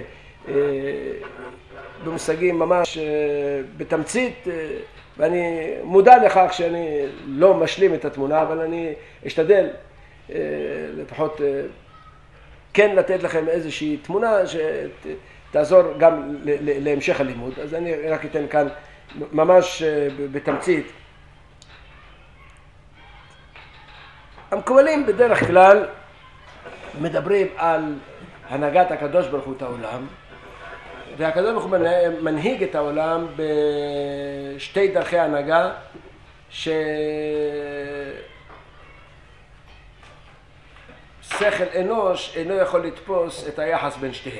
במושגים ממש בתמצית, ואני מודע לכך שאני לא משלים את התמונה, אבל אני אשתדל לפחות כן לתת לכם איזושהי תמונה שתעזור גם להמשך הלימוד. אז אני רק אתן כאן ממש בתמצית. המקובלים בדרך כלל מדברים על הנהגת הקדוש ברוך הוא את העולם, והקדוש ברוך הוא מנהיג את העולם בשתי דרכי הנהגה ששכל אנוש אינו יכול לתפוס את היחס בין שתיהן.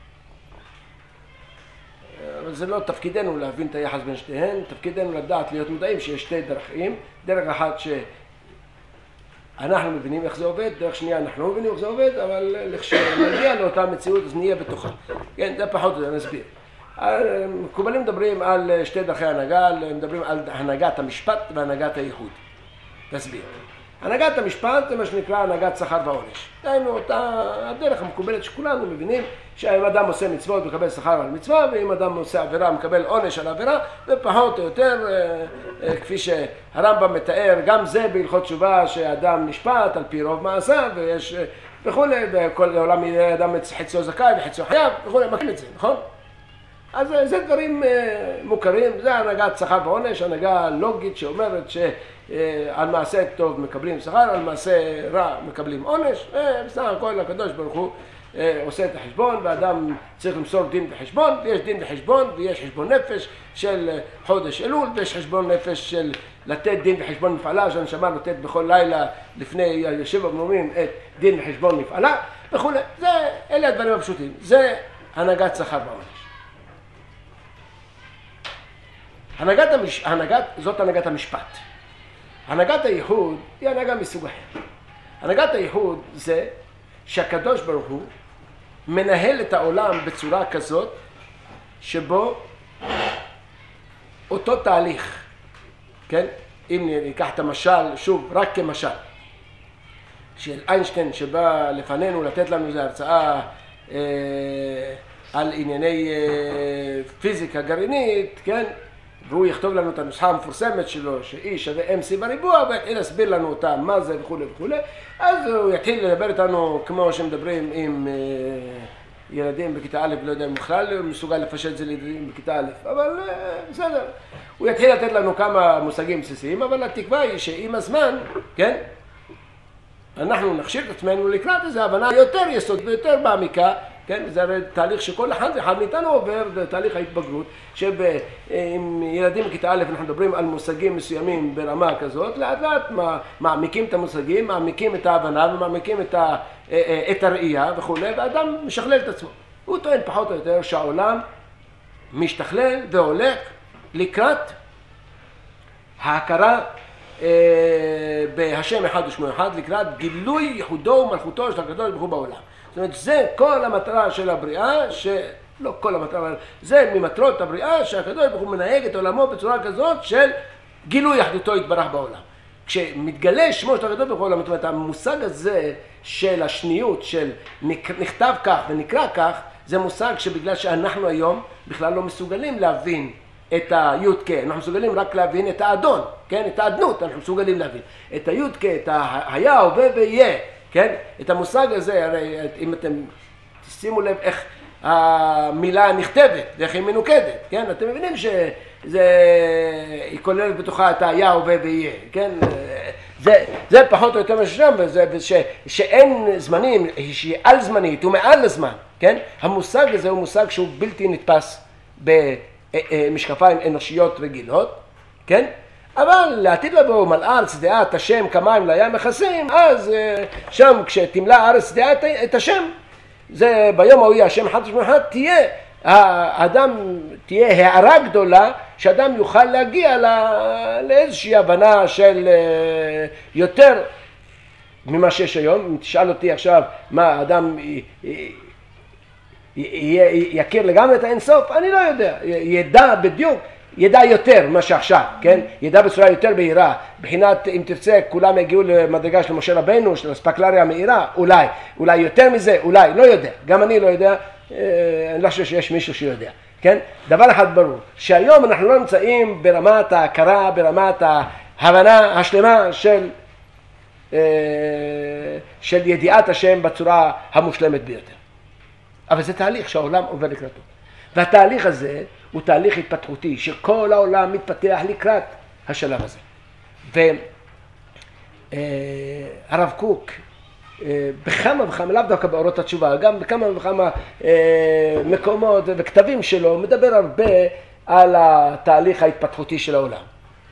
אבל זה לא תפקידנו להבין את היחס בין שתיהן, תפקידנו לדעת, להיות מודעים שיש שתי דרכים, דרך אחת ש... אנחנו מבינים איך זה עובד, דרך שנייה אנחנו מבינים איך זה עובד, אבל כשנגיע לאותה מציאות אז נהיה בתוכה. כן, זה פחות, אני אסביר. מקובלים מדברים על שתי דרכי הנהגה, מדברים על הנהגת המשפט והנהגת הייחוד. תסביר. הנהגת המשפט זה מה שנקרא הנהגת שכר ועונש. דהיינו אותה הדרך המקובלת שכולנו מבינים שאם אדם עושה מצוות מקבל שכר על מצווה, ואם אדם עושה עבירה מקבל עונש על עבירה, ופחות או יותר כפי שהרמב"ם מתאר, גם זה בהלכות תשובה שאדם נשפט על פי רוב מעשיו, ויש וכולי, וכל העולם יהיה אדם חציו זכאי וחציו חייב וכולי, מכירים את זה, נכון? אז זה דברים מוכרים, זה הנהגת שכר ועונש, הנהגה לוגית שאומרת שעל מעשה טוב מקבלים שכר, על מעשה רע מקבלים עונש, בסך הכל הקדוש ברוך הוא עושה את החשבון, ואדם צריך למסור דין וחשבון, ויש דין וחשבון, ויש חשבון נפש של חודש אלול, ויש חשבון נפש של לתת דין וחשבון מפעלה, שהנשמה נותנת בכל לילה לפני שבע בנומים את דין וחשבון מפעלה, וכולי. זה, אלה הדברים הפשוטים, זה הנהגת שכר ועונש. הנהגת המש... הנהגת... זאת הנהגת המשפט. הנהגת הייחוד היא הנהגה מסוג אחר. הנהגת הייחוד זה שהקדוש ברוך הוא מנהל את העולם בצורה כזאת שבו אותו תהליך, כן? אם ניקח את המשל, שוב, רק כמשל, של איינשטיין שבא לפנינו לתת לנו איזו הרצאה אה, על ענייני אה, פיזיקה גרעינית, כן? והוא יכתוב לנו את הנוסחה המפורסמת שלו, ש-E שווה M C בריבוע, ויתחיל להסביר לנו אותה, מה זה וכו' וכו'. אז הוא יתחיל לדבר איתנו כמו שמדברים עם אה, ילדים בכיתה א', לא יודע אם בכלל הוא מסוגל לפשט את זה לילדים בכיתה א', אבל אה, בסדר. הוא יתחיל לתת לנו כמה מושגים בסיסיים, אבל התקווה היא שעם הזמן, כן? אנחנו נכשיר את עצמנו לקראת איזו הבנה יותר יסודית ויותר מעמיקה כן? זה הרי תהליך שכל אחד ואחד מאיתנו עובר, זה תהליך ההתבגרות, שעם ילדים בכיתה א' אנחנו מדברים על מושגים מסוימים ברמה כזאת, לאט לאט מעמיקים את המושגים, מעמיקים את ההבנה ומעמיקים את, ה, את הראייה וכו', ואדם משכלל את עצמו. הוא טוען פחות או יותר שהעולם משתכלל והולך לקראת ההכרה בהשם אחד ושמו אחד, לקראת גילוי ייחודו ומלכותו של הקדוש ברוך הוא בעולם. זאת אומרת, זה כל המטרה של הבריאה, שלא כל המטרה, אבל זה ממטרות הבריאה, שהקדוש ברוך הוא מנהג את עולמו בצורה כזאת של גילוי יחדותו יתברך בעולם. כשמתגלה שמו של הקדוש ברוך הוא בעולם, זאת אומרת, המושג הזה של השניות, של נכתב כך ונקרא כך, זה מושג שבגלל שאנחנו היום בכלל לא מסוגלים להבין את היוד כן, אנחנו מסוגלים רק להבין את האדון, כן? את האדנות, אנחנו מסוגלים להבין. את היוד כן, את היה, הווה ויהיה, כן? את המושג הזה, הרי אם אתם תשימו לב איך המילה נכתבת ואיך היא מנוקדת, כן? אתם מבינים שזה, היא כוללת בתוכה את היה, הווה ויהיה, כן? זה, זה פחות או יותר משם, וזה, ש, שאין זמנים, שהיא על זמנית ומעל הזמן, כן? המושג הזה הוא מושג שהוא בלתי נתפס במשקפיים אנושיות רגילות, כן? אבל לעתיד לבוא מלאה ארץ דעת השם כמים לים מכסים, אז שם כשתמלא הארץ דעת את השם, זה ביום ההוא יהיה השם אחד ושמו אחד, תהיה, האדם, תהיה הערה גדולה, שאדם יוכל להגיע לאיזושהי הבנה של יותר ממה שיש היום. אם תשאל אותי עכשיו מה האדם יכיר לגמרי את האינסוף, אני לא יודע, ידע בדיוק, ידע יותר ממה שעכשיו, כן? ידע בצורה יותר בהירה, בחינת אם תרצה כולם יגיעו למדרגה של משה רבנו, של הספקלריה המהירה, אולי, אולי יותר מזה, אולי, לא יודע, גם אני לא יודע, אני לא חושב שיש מישהו שיודע, כן? דבר אחד ברור, שהיום אנחנו לא נמצאים ברמת ההכרה, ברמת ההבנה השלמה של, של ידיעת השם בצורה המושלמת ביותר. אבל זה תהליך שהעולם עובר לקראתו. והתהליך הזה הוא תהליך התפתחותי, שכל העולם מתפתח לקראת השלב הזה. והרב קוק, בכמה וכמה, לאו דווקא באורות התשובה, גם בכמה וכמה מקומות וכתבים שלו, מדבר הרבה על התהליך ההתפתחותי של העולם.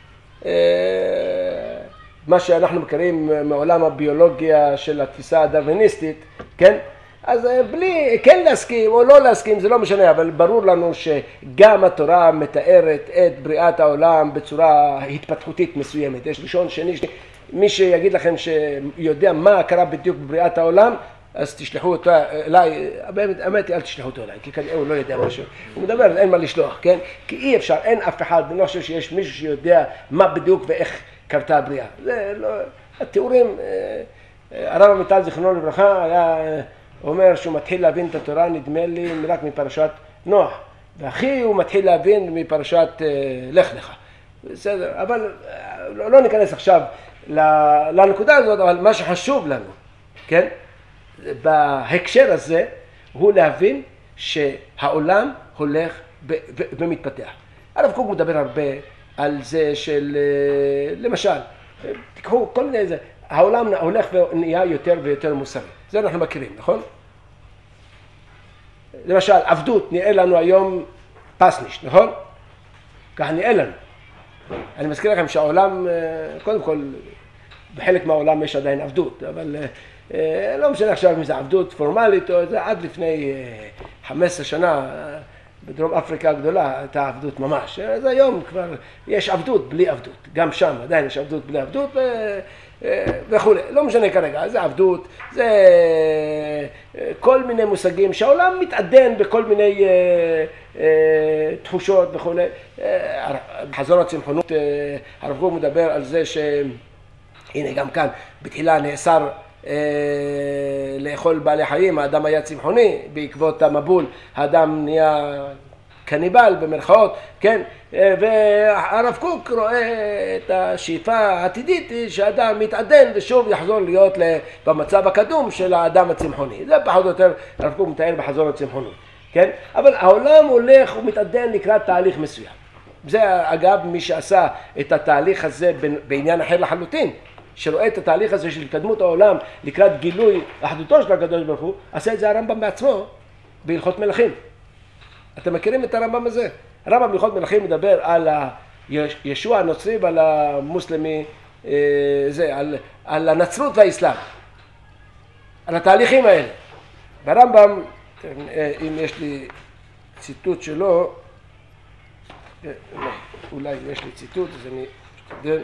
מה שאנחנו מכירים מעולם הביולוגיה של התפיסה הדרוויניסטית, כן? אז בלי, כן להסכים או לא להסכים, זה לא משנה, אבל ברור לנו שגם התורה מתארת את בריאת העולם בצורה התפתחותית מסוימת. יש לשון שני, מי שיגיד לכם שיודע מה קרה בדיוק בבריאת העולם, אז תשלחו אותו אליי, באמת אל תשלחו אותו אליי, כי כנראה הוא לא יודע משהו. הוא מדבר, אין מה לשלוח, כן? כי אי אפשר, אין אף אחד, אני לא חושב שיש מישהו שיודע מה בדיוק ואיך קרתה הבריאה. זה לא, התיאורים, הרב עמיטל זיכרונו לברכה היה אומר שהוא מתחיל להבין את התורה, נדמה לי, רק מפרשת נוח. והכי הוא מתחיל להבין מפרשת לך לך. בסדר, אבל לא, לא ניכנס עכשיו לנקודה הזאת, אבל מה שחשוב לנו, כן? בהקשר הזה, הוא להבין שהעולם הולך ומתפתח. הרב קוק מדבר הרבה על זה של, למשל, תיקחו כל מיני זה, העולם הולך ונהיה יותר ויותר מוסרי. זה אנחנו מכירים, נכון? למשל, עבדות נראה לנו היום פסניש, נכון? כך נראה לנו. אני מזכיר לכם שהעולם, קודם כל, בחלק מהעולם יש עדיין עבדות, אבל לא משנה עכשיו אם זה עבדות פורמלית או זה עד לפני חמש עשרה שנה בדרום אפריקה הגדולה הייתה עבדות ממש. אז היום כבר יש עבדות בלי עבדות, גם שם עדיין יש עבדות בלי עבדות ו... וכו'. לא משנה כרגע, זה עבדות, זה כל מיני מושגים שהעולם מתעדן בכל מיני תחושות וכו'. חזון הצמחונות, הרב קוק מדבר על זה שהנה גם כאן בתחילה נאסר לאכול בעלי חיים, האדם היה צמחוני, בעקבות המבול האדם נהיה קניבל במרכאות, כן? והרב קוק רואה את השאיפה העתידית שהאדם מתעדן ושוב יחזור להיות במצב הקדום של האדם הצמחוני. זה פחות או יותר הרב קוק מתאר בחזון הצמחונות, כן? אבל העולם הולך ומתעדן לקראת תהליך מסוים. זה אגב מי שעשה את התהליך הזה בעניין אחר לחלוטין, שרואה את התהליך הזה של התקדמות העולם לקראת גילוי אחדותו של הקדוש ברוך הוא, עשה את זה הרמב"ם בעצמו בהלכות מלכים. אתם מכירים את הרמב"ם הזה? הרמב"ם בהלכות מלכים מדבר על הישוע הנוצרי ועל המוסלמי, זה, על, על הנצרות והאסלאם, על התהליכים האלה. ברמב"ם, אם יש לי ציטוט שלו, אולי יש לי ציטוט, אז אני אשתדל.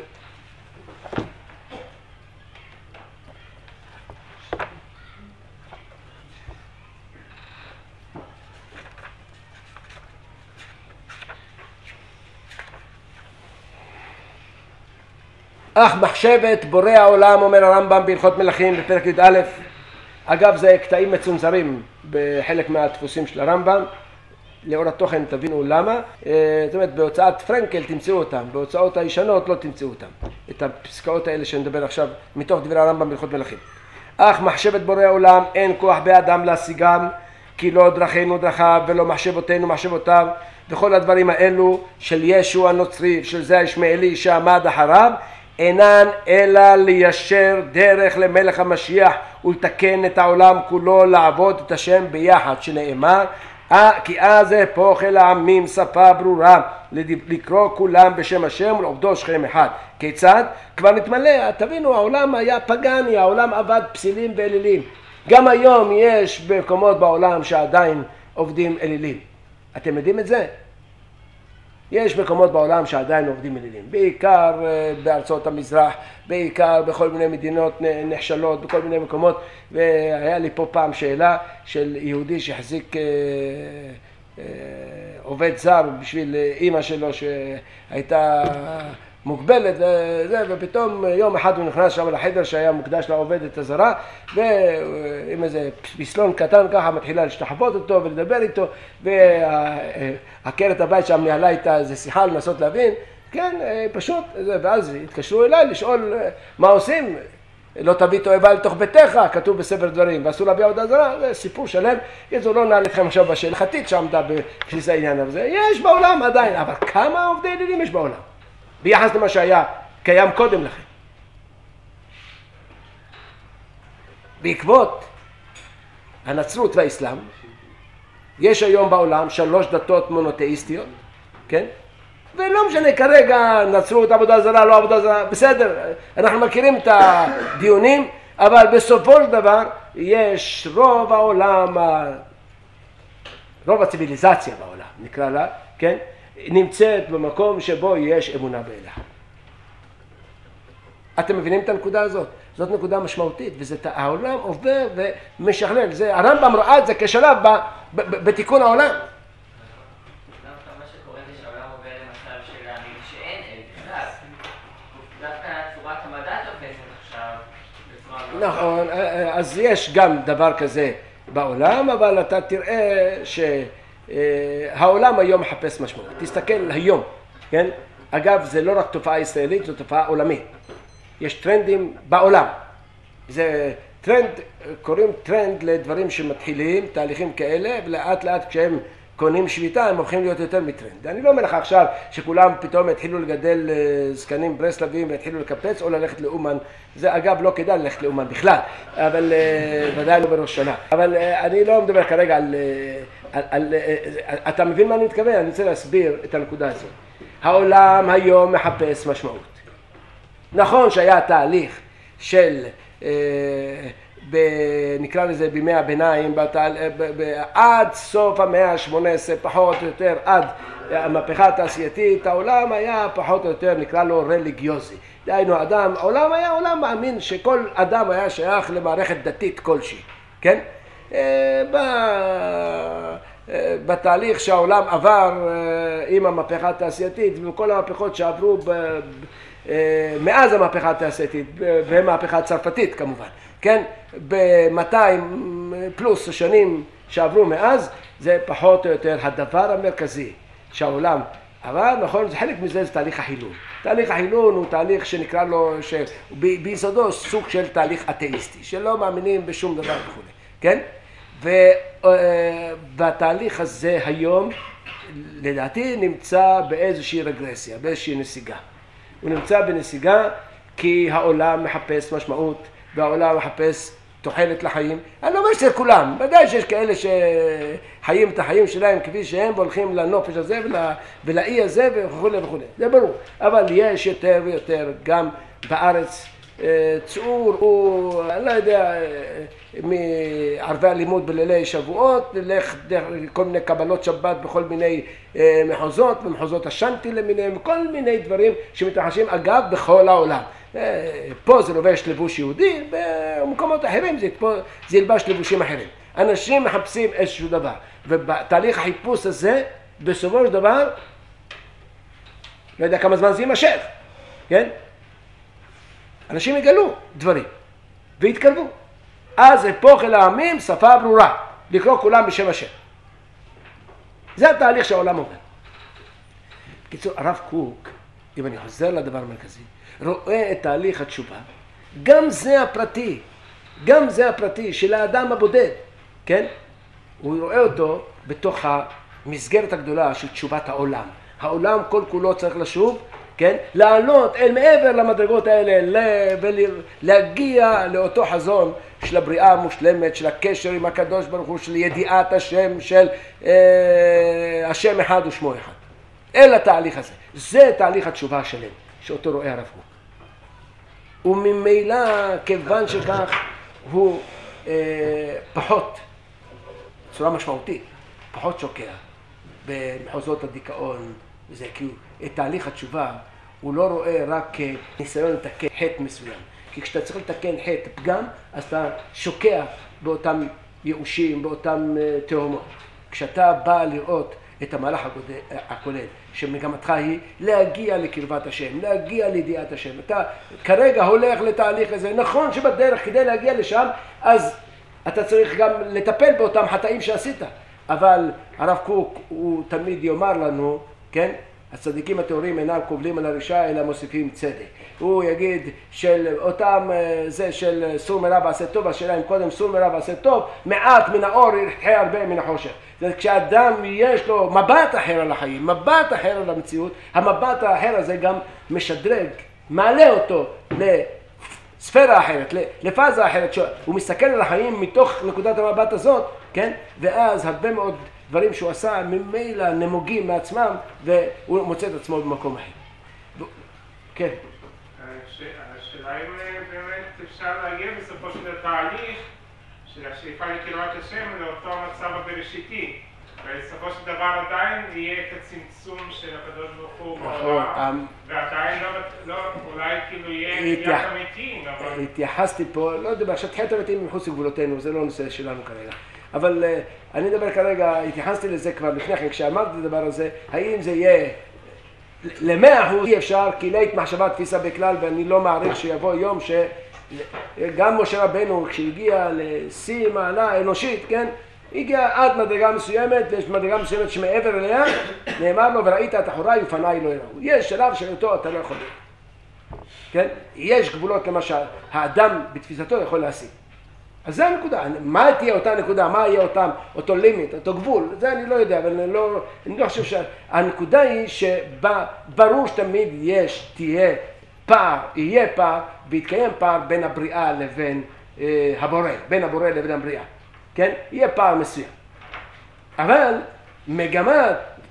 אך מחשבת בורא העולם, אומר הרמב"ם בהלכות מלכים בפרק י"א, אגב זה קטעים מצונזרים בחלק מהדפוסים של הרמב"ם, לאור התוכן תבינו למה, זאת אומרת בהוצאת פרנקל תמצאו אותם, בהוצאות הישנות לא תמצאו אותם, את הפסקאות האלה שנדבר עכשיו מתוך דברי הרמב"ם בהלכות מלכים. אך מחשבת בורא העולם אין כוח באדם להשיגם, כי לא דרכינו דרכיו ולא מחשבותינו מחשבותיו, וכל הדברים האלו של ישוע הנוצרי ושל זה הישמעאלי שעמד אחריו, אינן אלא ליישר דרך למלך המשיח ולתקן את העולם כולו לעבוד את השם ביחד, שנאמר כי אז אהפוך אל העמים שפה ברורה לקרוא כולם בשם השם ולעובדו שכם אחד. כיצד? כבר נתמלא, תבינו, העולם היה פגני, העולם עבד פסילים ואלילים. גם היום יש במקומות בעולם שעדיין עובדים אלילים. אתם יודעים את זה? יש מקומות בעולם שעדיין עובדים אלילים, בעיקר בארצות המזרח, בעיקר בכל מיני מדינות נחשלות, בכל מיני מקומות. והיה לי פה פעם שאלה של יהודי שהחזיק אה, אה, עובד זר בשביל אמא שלו שהייתה מוגבלת וזה, ופתאום יום אחד הוא נכנס שם לחדר שהיה מוקדש לעובדת הזרה, ועם איזה פסלון קטן ככה מתחילה להשתחוות אותו ולדבר איתו, ועקרת הבית שם ניהלה איתה איזה שיחה לנסות להבין, כן, פשוט, ואז התקשרו אליי לשאול מה עושים, לא תביא תועבה לתוך ביתך, כתוב בספר דברים, ואסור להביא עבודה זרה, זה סיפור שלם, זו לא נעלה אתכם עכשיו בשאלחתית שעמדה בבסיס העניין הזה, יש בעולם עדיין, אבל כמה עובדי אלילים יש בעולם? ביחס למה שהיה קיים קודם לכן. בעקבות הנצרות והאסלאם, יש היום בעולם שלוש דתות מונותאיסטיות, כן? ולא משנה כרגע נצרות, עבודה זרה, לא עבודה זרה, בסדר, אנחנו מכירים את הדיונים, אבל בסופו של דבר יש רוב העולם, רוב הציביליזציה בעולם, נקרא לה, כן? נמצאת במקום שבו יש אמונה באלוה. אתם מבינים את הנקודה הזאת? זאת נקודה משמעותית, והעולם עובר ומשכלל. זה, הרמב"ם ראה את זה כשלב ב, ב, ב, בתיקון העולם. מה שקורה זה שהעולם עובר למצב של להאמין שאין אל בכלל. דווקא צורת המדע תופסת עכשיו בצורה... נכון, אז יש גם דבר כזה בעולם, אבל אתה תראה ש... העולם היום מחפש משמעות. תסתכל היום, כן? אגב, זה לא רק תופעה ישראלית, זו תופעה עולמית. יש טרנדים בעולם. זה טרנד, קוראים טרנד לדברים שמתחילים, תהליכים כאלה, ולאט לאט כשהם קונים שביתה, הם הופכים להיות יותר מטרנד. אני לא אומר לך עכשיו שכולם פתאום התחילו לגדל זקנים ברסלבים והתחילו לקפץ או ללכת לאומן. זה אגב לא כדאי ללכת לאומן בכלל, אבל ודאי לא בראש שנה. אבל אני לא מדבר כרגע על... על, על, אתה מבין מה אני מתכוון? אני רוצה להסביר את הנקודה הזאת. העולם היום מחפש משמעות. נכון שהיה תהליך של, אה, ב, נקרא לזה בימי הביניים, בתהל, ב, ב, עד סוף המאה ה-שמונה עשרה, פחות או יותר, עד המהפכה התעשייתית, העולם היה פחות או יותר, נקרא לו רליגיוזי. דהיינו, אדם, העולם היה עולם מאמין שכל אדם היה שייך למערכת דתית כלשהי, כן? בתהליך שהעולם עבר עם המהפכה התעשייתית וכל המהפכות שעברו מאז המהפכה התעשייתית והמהפכה הצרפתית כמובן, כן? ב-מאתיים פלוס שנים שעברו מאז, זה פחות או יותר הדבר המרכזי שהעולם עבר. נכון, זה חלק מזה, זה תהליך החילון. תהליך החילון הוא תהליך שנקרא לו, ביסודו סוג של תהליך אתאיסטי, שלא מאמינים בשום דבר וכו', כן? ובתהליך הזה היום, לדעתי, נמצא באיזושהי רגרסיה, באיזושהי נסיגה. הוא נמצא בנסיגה כי העולם מחפש משמעות, והעולם מחפש תוחלת לחיים. אני לא אומר שזה כולם, ודאי שיש כאלה שחיים את החיים שלהם כפי שהם והולכים לנופש הזה ולאי הזה וכו' וכו', זה ברור. אבל יש יותר ויותר גם בארץ צעור, הוא, אני לא יודע, מערבי הלימוד בלילי שבועות, ללך דרך כל מיני קבלות שבת בכל מיני מחוזות, במחוזות השנטי למיניהם, כל מיני דברים שמתרחשים אגב בכל העולם. פה זה לובש לבוש יהודי, במקומות אחרים זה, פה, זה ילבש לבושים אחרים. אנשים מחפשים איזשהו דבר, ובתהליך החיפוש הזה, בסופו של דבר, לא יודע כמה זמן זה יימשך, כן? אנשים יגלו דברים, והתקרבו. אז הפוך אל העמים, שפה ברורה, לקרוא כולם בשם השם. זה התהליך שהעולם עובר. בקיצור, הרב קוק, אם אני חוזר לדבר המרכזי, רואה את תהליך התשובה, גם זה הפרטי, גם זה הפרטי של האדם הבודד, כן? הוא רואה אותו בתוך המסגרת הגדולה של תשובת העולם. העולם כל כולו צריך לשוב, כן? לעלות אל מעבר למדרגות האלה, להגיע לאותו חזון של הבריאה המושלמת, של הקשר עם הקדוש ברוך הוא, של ידיעת השם, של אה, השם אחד ושמו אחד. אל התהליך הזה. זה תהליך התשובה השלם, שאותו רואה הרב קוק. וממילא, כיוון שכך, הוא אה, פחות, בצורה משמעותית, פחות שוקע במחוזות הדיכאון וזה, כי את תהליך התשובה הוא לא רואה רק ניסיון לתקן חטא מסוים. כי כשאתה צריך לתקן חטא פגם, אז אתה שוקע באותם ייאושים, באותם תאומות. כשאתה בא לראות את המהלך הכולל, שמגמתך היא להגיע לקרבת השם, להגיע לידיעת השם. אתה כרגע הולך לתהליך הזה, נכון שבדרך כדי להגיע לשם, אז אתה צריך גם לטפל באותם חטאים שעשית. אבל הרב קוק הוא תמיד יאמר לנו, כן? הצדיקים הטהורים אינם קובלים על הרשעה אלא מוסיפים צדק. הוא יגיד של אותם זה של סור מרע ועשה טוב, השאלה אם קודם סור מרע ועשה טוב, מעט מן האור ירחה הרבה מן החושך. זה כשאדם יש לו מבט אחר על החיים, מבט אחר על המציאות, המבט האחר הזה גם משדרג, מעלה אותו לספירה אחרת, לפאזה אחרת, הוא מסתכל על החיים מתוך נקודת המבט הזאת, כן? ואז הרבה מאוד דברים שהוא עשה ממילא נמוגים מעצמם, והוא מוצא את עצמו במקום אחר. כן. השאלה אם באמת אפשר להגיע בסופו של התהליך של השאיפה לקרבת השם לאותו המצב הבראשיתי. ובסופו של דבר עדיין יהיה את הצמצום של הקדוש ברוך הוא בעולם, ועדיין לא, אולי כאילו יהיה תחיית המתים, אבל... התייחסתי פה, לא יודע, עכשיו תחיית המתים מחוץ לגבולותינו, זה לא נושא שלנו כרגע. אבל uh, אני מדבר כרגע, התייחסתי לזה כבר לפני כן, כשאמרתי את הדבר הזה, האם זה יהיה למאה אחוז אי אפשר, כי לית מחשבה תפיסה בכלל, ואני לא מעריך שיבוא יום שגם משה רבנו, כשהגיע לשיא מעלה אנושית, כן, הגיע עד מדרגה מסוימת, ויש מדרגה מסוימת שמעבר אליה, נאמר לו, וראית את אחוריי ופניי לא יראו. יש שלב שאותו אתה לא יכול. כן? יש גבולות למה שהאדם בתפיסתו יכול להשיג. אז זה הנקודה, מה תהיה אותה נקודה, מה יהיה אותם, אותו לימיט, אותו גבול, זה אני לא יודע, אבל אני לא, אני לא חושב שהנקודה היא שברור שתמיד יש, תהיה פער, יהיה פער, ויתקיים פער בין הבריאה לבין אה, הבורא, בין הבורא לבין הבריאה, כן? יהיה פער מסוים. אבל מגמת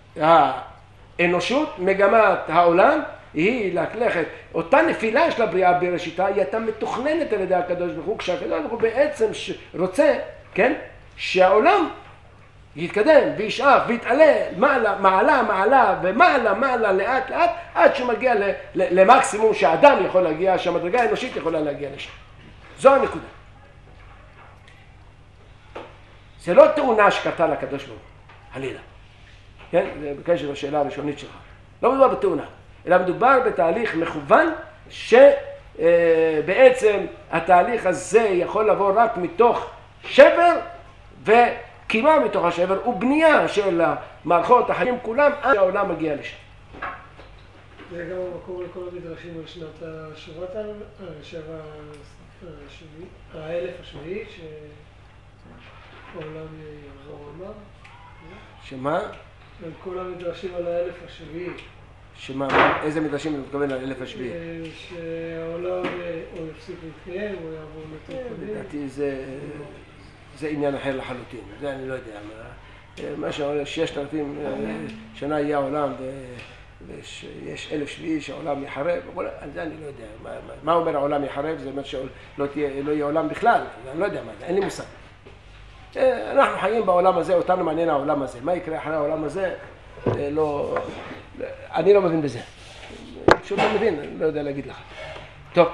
האנושות, מגמת העולם, היא ללכת, אותה נפילה של הבריאה בראשיתה, היא הייתה מתוכננת על ידי הקדוש ברוך הוא, כשהקדוש ברוך הוא בעצם רוצה, כן, שהעולם יתקדם וישאף ויתעלה, מעלה, מעלה, מעלה ומעלה, מעלה, לאט, לאט, עד שמגיע ל, ל, למקסימום שהאדם יכול להגיע, שהמדרגה האנושית יכולה להגיע לשם. זו הנקודה. זה לא תאונה שקרתה לקדוש ברוך הוא, חלילה. כן, זה בקשר לשאלה הראשונית שלך. לא מדובר בתאונה. אלא מדובר בתהליך מכוון שבעצם התהליך הזה יכול לבוא רק מתוך שבר וקימה מתוך השבר ובנייה של מערכות החיים כולם עד שהעולם מגיע לשם. זה גם המקור לכל המדרשים על שנת השורת השבע השביעית, האלף השביעית שהעולם יחזור אמר. שמה? על כל המדרשים על האלף השביעית. שמה, איזה מדרשים אתה מתכוון על אלף השביעי? שהעולם הוא יפסיק להתקיים, הוא יעבור לתוך קודם. לדעתי זה, זה עניין אחר לחלוטין, זה אני לא יודע מה. מה שאומר ששת אלפים שנה יהיה העולם ויש אלף שביעי שהעולם יחרב, על זה אני לא יודע. מה, מה אומר העולם יחרב? זה אומר שלא תהיה, לא יהיה עולם בכלל, אני לא יודע מה זה, אין לי מושג. אנחנו חיים בעולם הזה, אותנו מעניין העולם הזה. מה יקרה אחרי העולם הזה? לא, אני לא מבין בזה. פשוט לא מבין, אני לא יודע להגיד לך. טוב.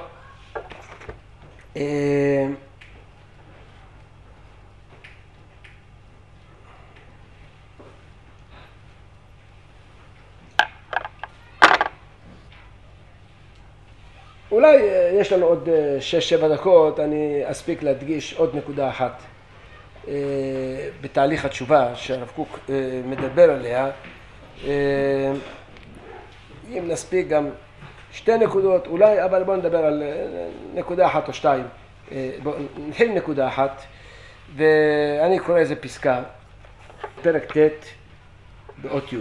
אולי יש לנו עוד שש שבע דקות, אני אספיק להדגיש עוד נקודה אחת בתהליך התשובה שהרב קוק מדבר עליה. אם נספיק גם שתי נקודות אולי, אבל בואו נדבר על נקודה אחת או שתיים. בואו נתחיל עם נקודה אחת, ואני קורא איזה פסקה, פרק ט' באות י'.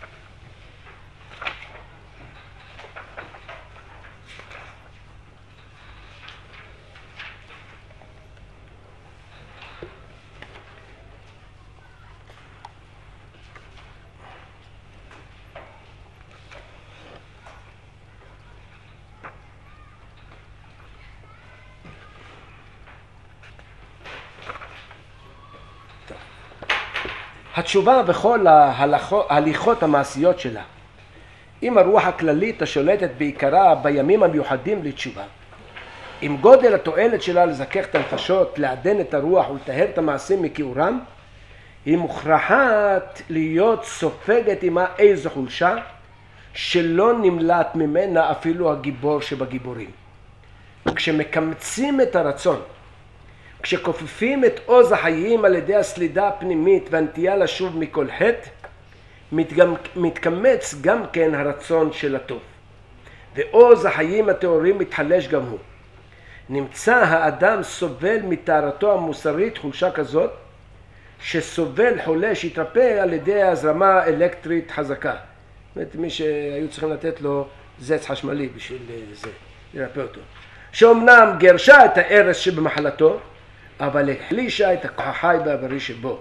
התשובה וכל ההליכות המעשיות שלה, עם הרוח הכללית השולטת בעיקרה בימים המיוחדים לתשובה, עם גודל התועלת שלה לזכך את הנפשות, לעדן את הרוח ולטהר את המעשים מכיעורם, היא מוכרחת להיות סופגת עמה איזו חולשה שלא נמלט ממנה אפילו הגיבור שבגיבורים. כשמקמצים את הרצון, כשכופפים את עוז החיים על ידי הסלידה הפנימית והנטייה לשוב מכל חטא, מתגם, מתקמץ גם כן הרצון של הטוב. ועוז החיים הטהורים מתחלש גם הוא. נמצא האדם סובל מטהרתו המוסרית חולשה כזאת, שסובל חולה שיתרפא על ידי הזרמה אלקטרית חזקה. זאת אומרת, מי שהיו צריכים לתת לו זץ חשמלי בשביל זה, לרפא אותו. שאומנם גרשה את הארס שבמחלתו, אבל החלישה את הכוח החי והבריא שבו.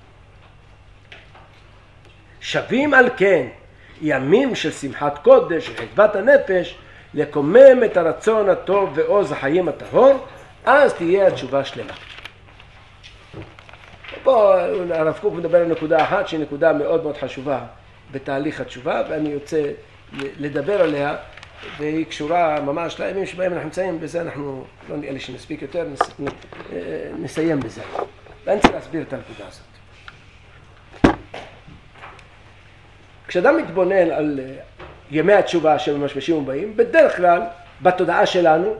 שווים על כן ימים של שמחת קודש, של חדוות הנפש, לקומם את הרצון הטוב ועוז החיים הטהור, אז תהיה התשובה שלמה. פה הרב קוק מדבר על נקודה אחת שהיא נקודה מאוד מאוד חשובה בתהליך התשובה, ואני רוצה לדבר עליה, והיא קשורה ממש לימים שבהם אנחנו נמצאים, בזה אנחנו לא נראה לי שנספיק יותר, נס, נסיים בזה. ואני צריך להסביר את הנקודה הזאת. כשאדם מתבונן על ימי התשובה שממשמשים ובאים, בדרך כלל, בתודעה שלנו,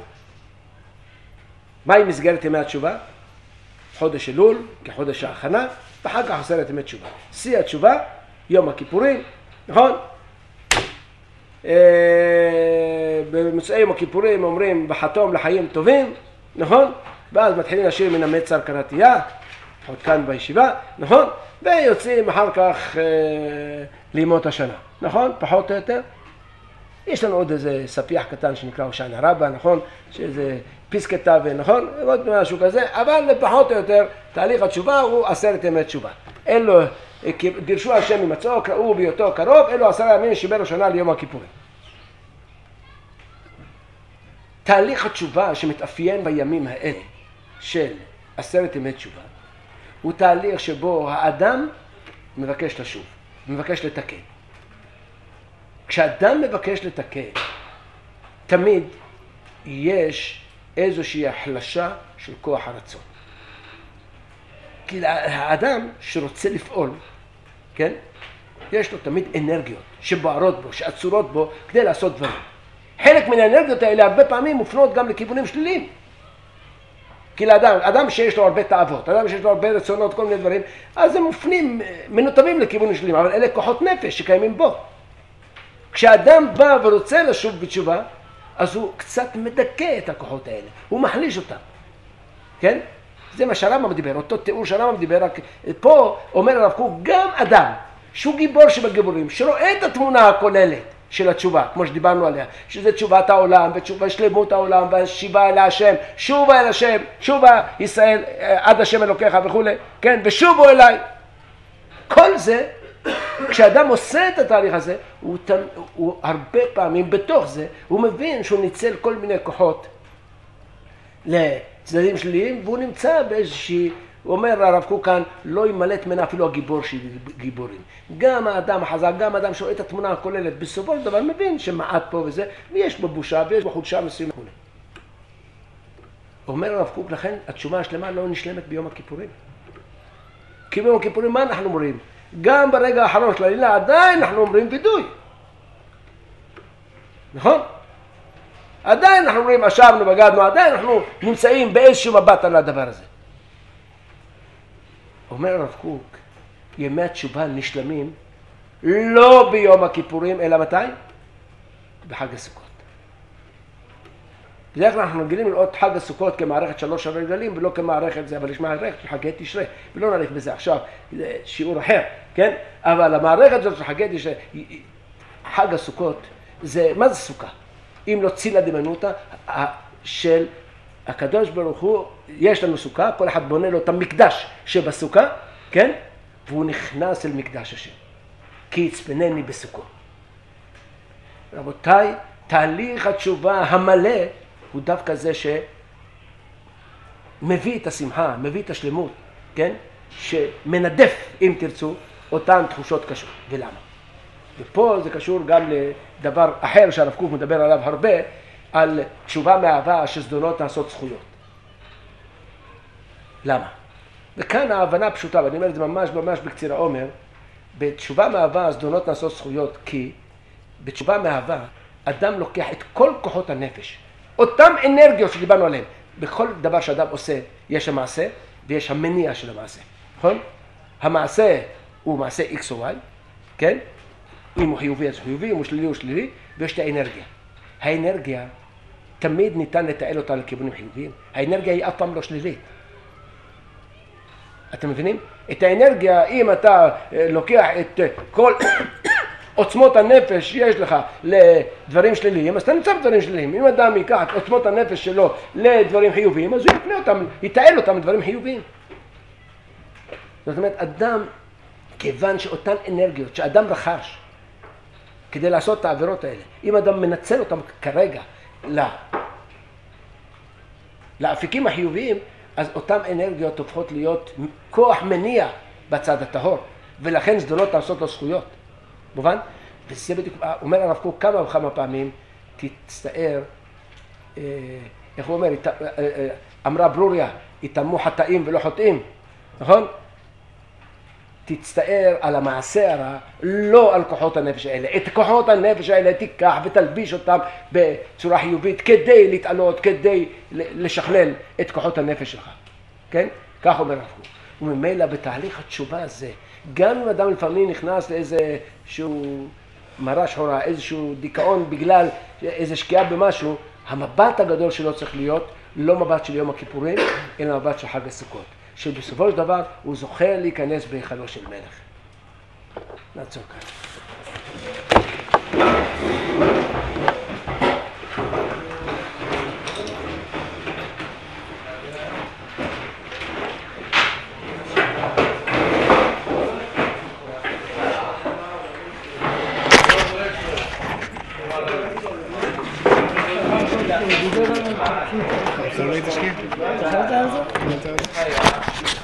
מהי מסגרת ימי התשובה? חודש אלול, כחודש ההכנה, ואחר כך עשרת ימי תשובה. שיא התשובה, יום הכיפורים, נכון? במוצאי יום הכיפורים אומרים בחתום לחיים טובים, נכון? ואז מתחילים לשיר מן המצר קראתייה, עוד כאן בישיבה, נכון? ויוצאים אחר כך אה, לימות השנה, נכון? פחות או יותר. יש לנו עוד איזה ספיח קטן שנקרא הושענא רבה, נכון? שזה פיסקטה ונכון? עוד משהו כזה, אבל פחות או יותר תהליך התשובה הוא עשרת ימי תשובה. אלו דירשו השם ממצאו, קראו בהיותו קרוב, אלו עשרה ימים שבין השנה ליום הכיפורים. תהליך התשובה שמתאפיין בימים האלה של עשרת ימי תשובה, הוא תהליך שבו האדם מבקש לשוב, מבקש לתקן. כשאדם מבקש לתקן, תמיד יש איזושהי החלשה של כוח הרצון. כי האדם שרוצה לפעול, כן? יש לו תמיד אנרגיות שבוערות בו, שעצורות בו, כדי לעשות דברים. חלק מן האנרגיות האלה הרבה פעמים מופנות גם לכיוונים שליליים. כי לאדם, אדם שיש לו הרבה תאוות, אדם שיש לו הרבה רצונות, כל מיני דברים, אז הם מופנים, מנותבים לכיוונים שליליים, אבל אלה כוחות נפש שקיימים בו. כשאדם בא ורוצה לשוב בתשובה, אז הוא קצת מדכא את הכוחות האלה, הוא מחליש אותם. כן? זה מה שהרמב"ם דיבר, אותו תיאור שהרמב"ם דיבר, רק פה אומר הרב קוק, גם אדם שהוא גיבור שבגיבורים, שרואה את התמונה הכוללת, של התשובה, כמו שדיברנו עליה, שזה תשובת העולם ותשובה שלמות העולם והשיבה אל השם, שובה אל השם, שובה ישראל עד השם אלוקיך וכולי, כן, ושובו אליי. כל זה, כשאדם עושה את התהליך הזה, הוא, הוא הרבה פעמים בתוך זה, הוא מבין שהוא ניצל כל מיני כוחות לצדדים שליליים, והוא נמצא באיזושהי, הוא אומר הרב קוק כאן, לא ימלט ממנה אפילו הגיבור של גיבורים. גם האדם החזק, גם האדם שרואה את התמונה הכוללת, בסופו של דבר מבין שמעט פה וזה, ויש בו בושה ויש בו חולשה מסוימת. אומר הרב קוק, לכן התשובה השלמה לא נשלמת ביום הכיפורים. כי ביום הכיפורים מה אנחנו אומרים? גם ברגע האחרון של הלילה עדיין אנחנו אומרים וידוי. נכון? עדיין אנחנו אומרים, אשרנו, בגדנו, עדיין אנחנו נמצאים באיזשהו מבט על הדבר הזה. אומר הרב קוק, ימי התשובה נשלמים לא ביום הכיפורים, אלא מתי? בחג הסוכות. בדרך כלל אנחנו רגילים לראות חג הסוכות כמערכת שלוש הרגלים ולא כמערכת זה, אבל יש מערכת של חגי תשרי, ולא נעריך בזה עכשיו, זה שיעור אחר, כן? אבל המערכת הזאת של חגי תשרי, חג הסוכות, זה, מה זה סוכה? אם לא צילה דמנותא של הקדוש ברוך הוא, יש לנו סוכה, כל אחד בונה לו את המקדש שבסוכה, כן? והוא נכנס אל מקדש השם, כי יצפנני בסוכו. רבותיי, תהליך התשובה המלא הוא דווקא זה שמביא את השמחה, מביא את השלמות, כן? שמנדף, אם תרצו, אותן תחושות קשות. ולמה? ופה זה קשור גם לדבר אחר שהרב קוק מדבר עליו הרבה, על תשובה מאהבה שזדונות נעשות זכויות. למה? וכאן ההבנה פשוטה, ואני אומר את זה ממש ממש בקציר האומר, בתשובה מאהבה זדונות נעשות זכויות, כי בתשובה מאהבה אדם לוקח את כל כוחות הנפש, אותם אנרגיות שדיברנו עליהן. בכל דבר שאדם עושה יש המעשה ויש המניע של המעשה, נכון? המעשה הוא מעשה X או Y, כן? אם הוא חיובי אז חיובי, אם הוא שלילי הוא שלילי, ויש את האנרגיה. האנרגיה תמיד ניתן לתעל אותה לכיוונים חיוביים. האנרגיה היא אף פעם לא שלילית. אתם מבינים? את האנרגיה, אם אתה לוקח את כל עוצמות הנפש שיש לך לדברים שליליים, אז אתה נמצא בדברים שליליים. אם אדם ייקח את עוצמות הנפש שלו לדברים חיוביים, אז הוא יפנה אותם, יתעל אותם לדברים חיוביים. זאת אומרת, אדם, כיוון שאותן אנרגיות שאדם רכש כדי לעשות את העבירות האלה, אם אדם מנצל אותם כרגע לאפיקים החיוביים, אז אותן אנרגיות הופכות להיות כוח מניע בצד הטהור, ולכן זדונות נעשות לו זכויות. מובן? וזה בדיוק, אומר הרב קוק כמה וכמה פעמים, תצטער, אה, איך הוא אומר, ת, אה, אה, אמרה ברוריה, יתאמו חטאים ולא חוטאים, נכון? תצטער על המעשה הרע, לא על כוחות הנפש האלה. את כוחות הנפש האלה תיקח ותלביש אותם בצורה חיובית, כדי להתעלות, כדי לשכלל את כוחות הנפש שלך. כן? כך אומר הרב קוק. וממילא בתהליך התשובה הזה, גם אם אדם לפעמים נכנס לאיזשהו מראה שחורה, איזשהו דיכאון בגלל איזו שקיעה במשהו, המבט הגדול שלו צריך להיות לא מבט של יום הכיפורים, אלא מבט של חג הסוכות. שבסופו של דבר הוא זוכה להיכנס בהיכלו של מלך. נעצור כאן. אתה רוצה להתשקיע? אתה רוצה על זה?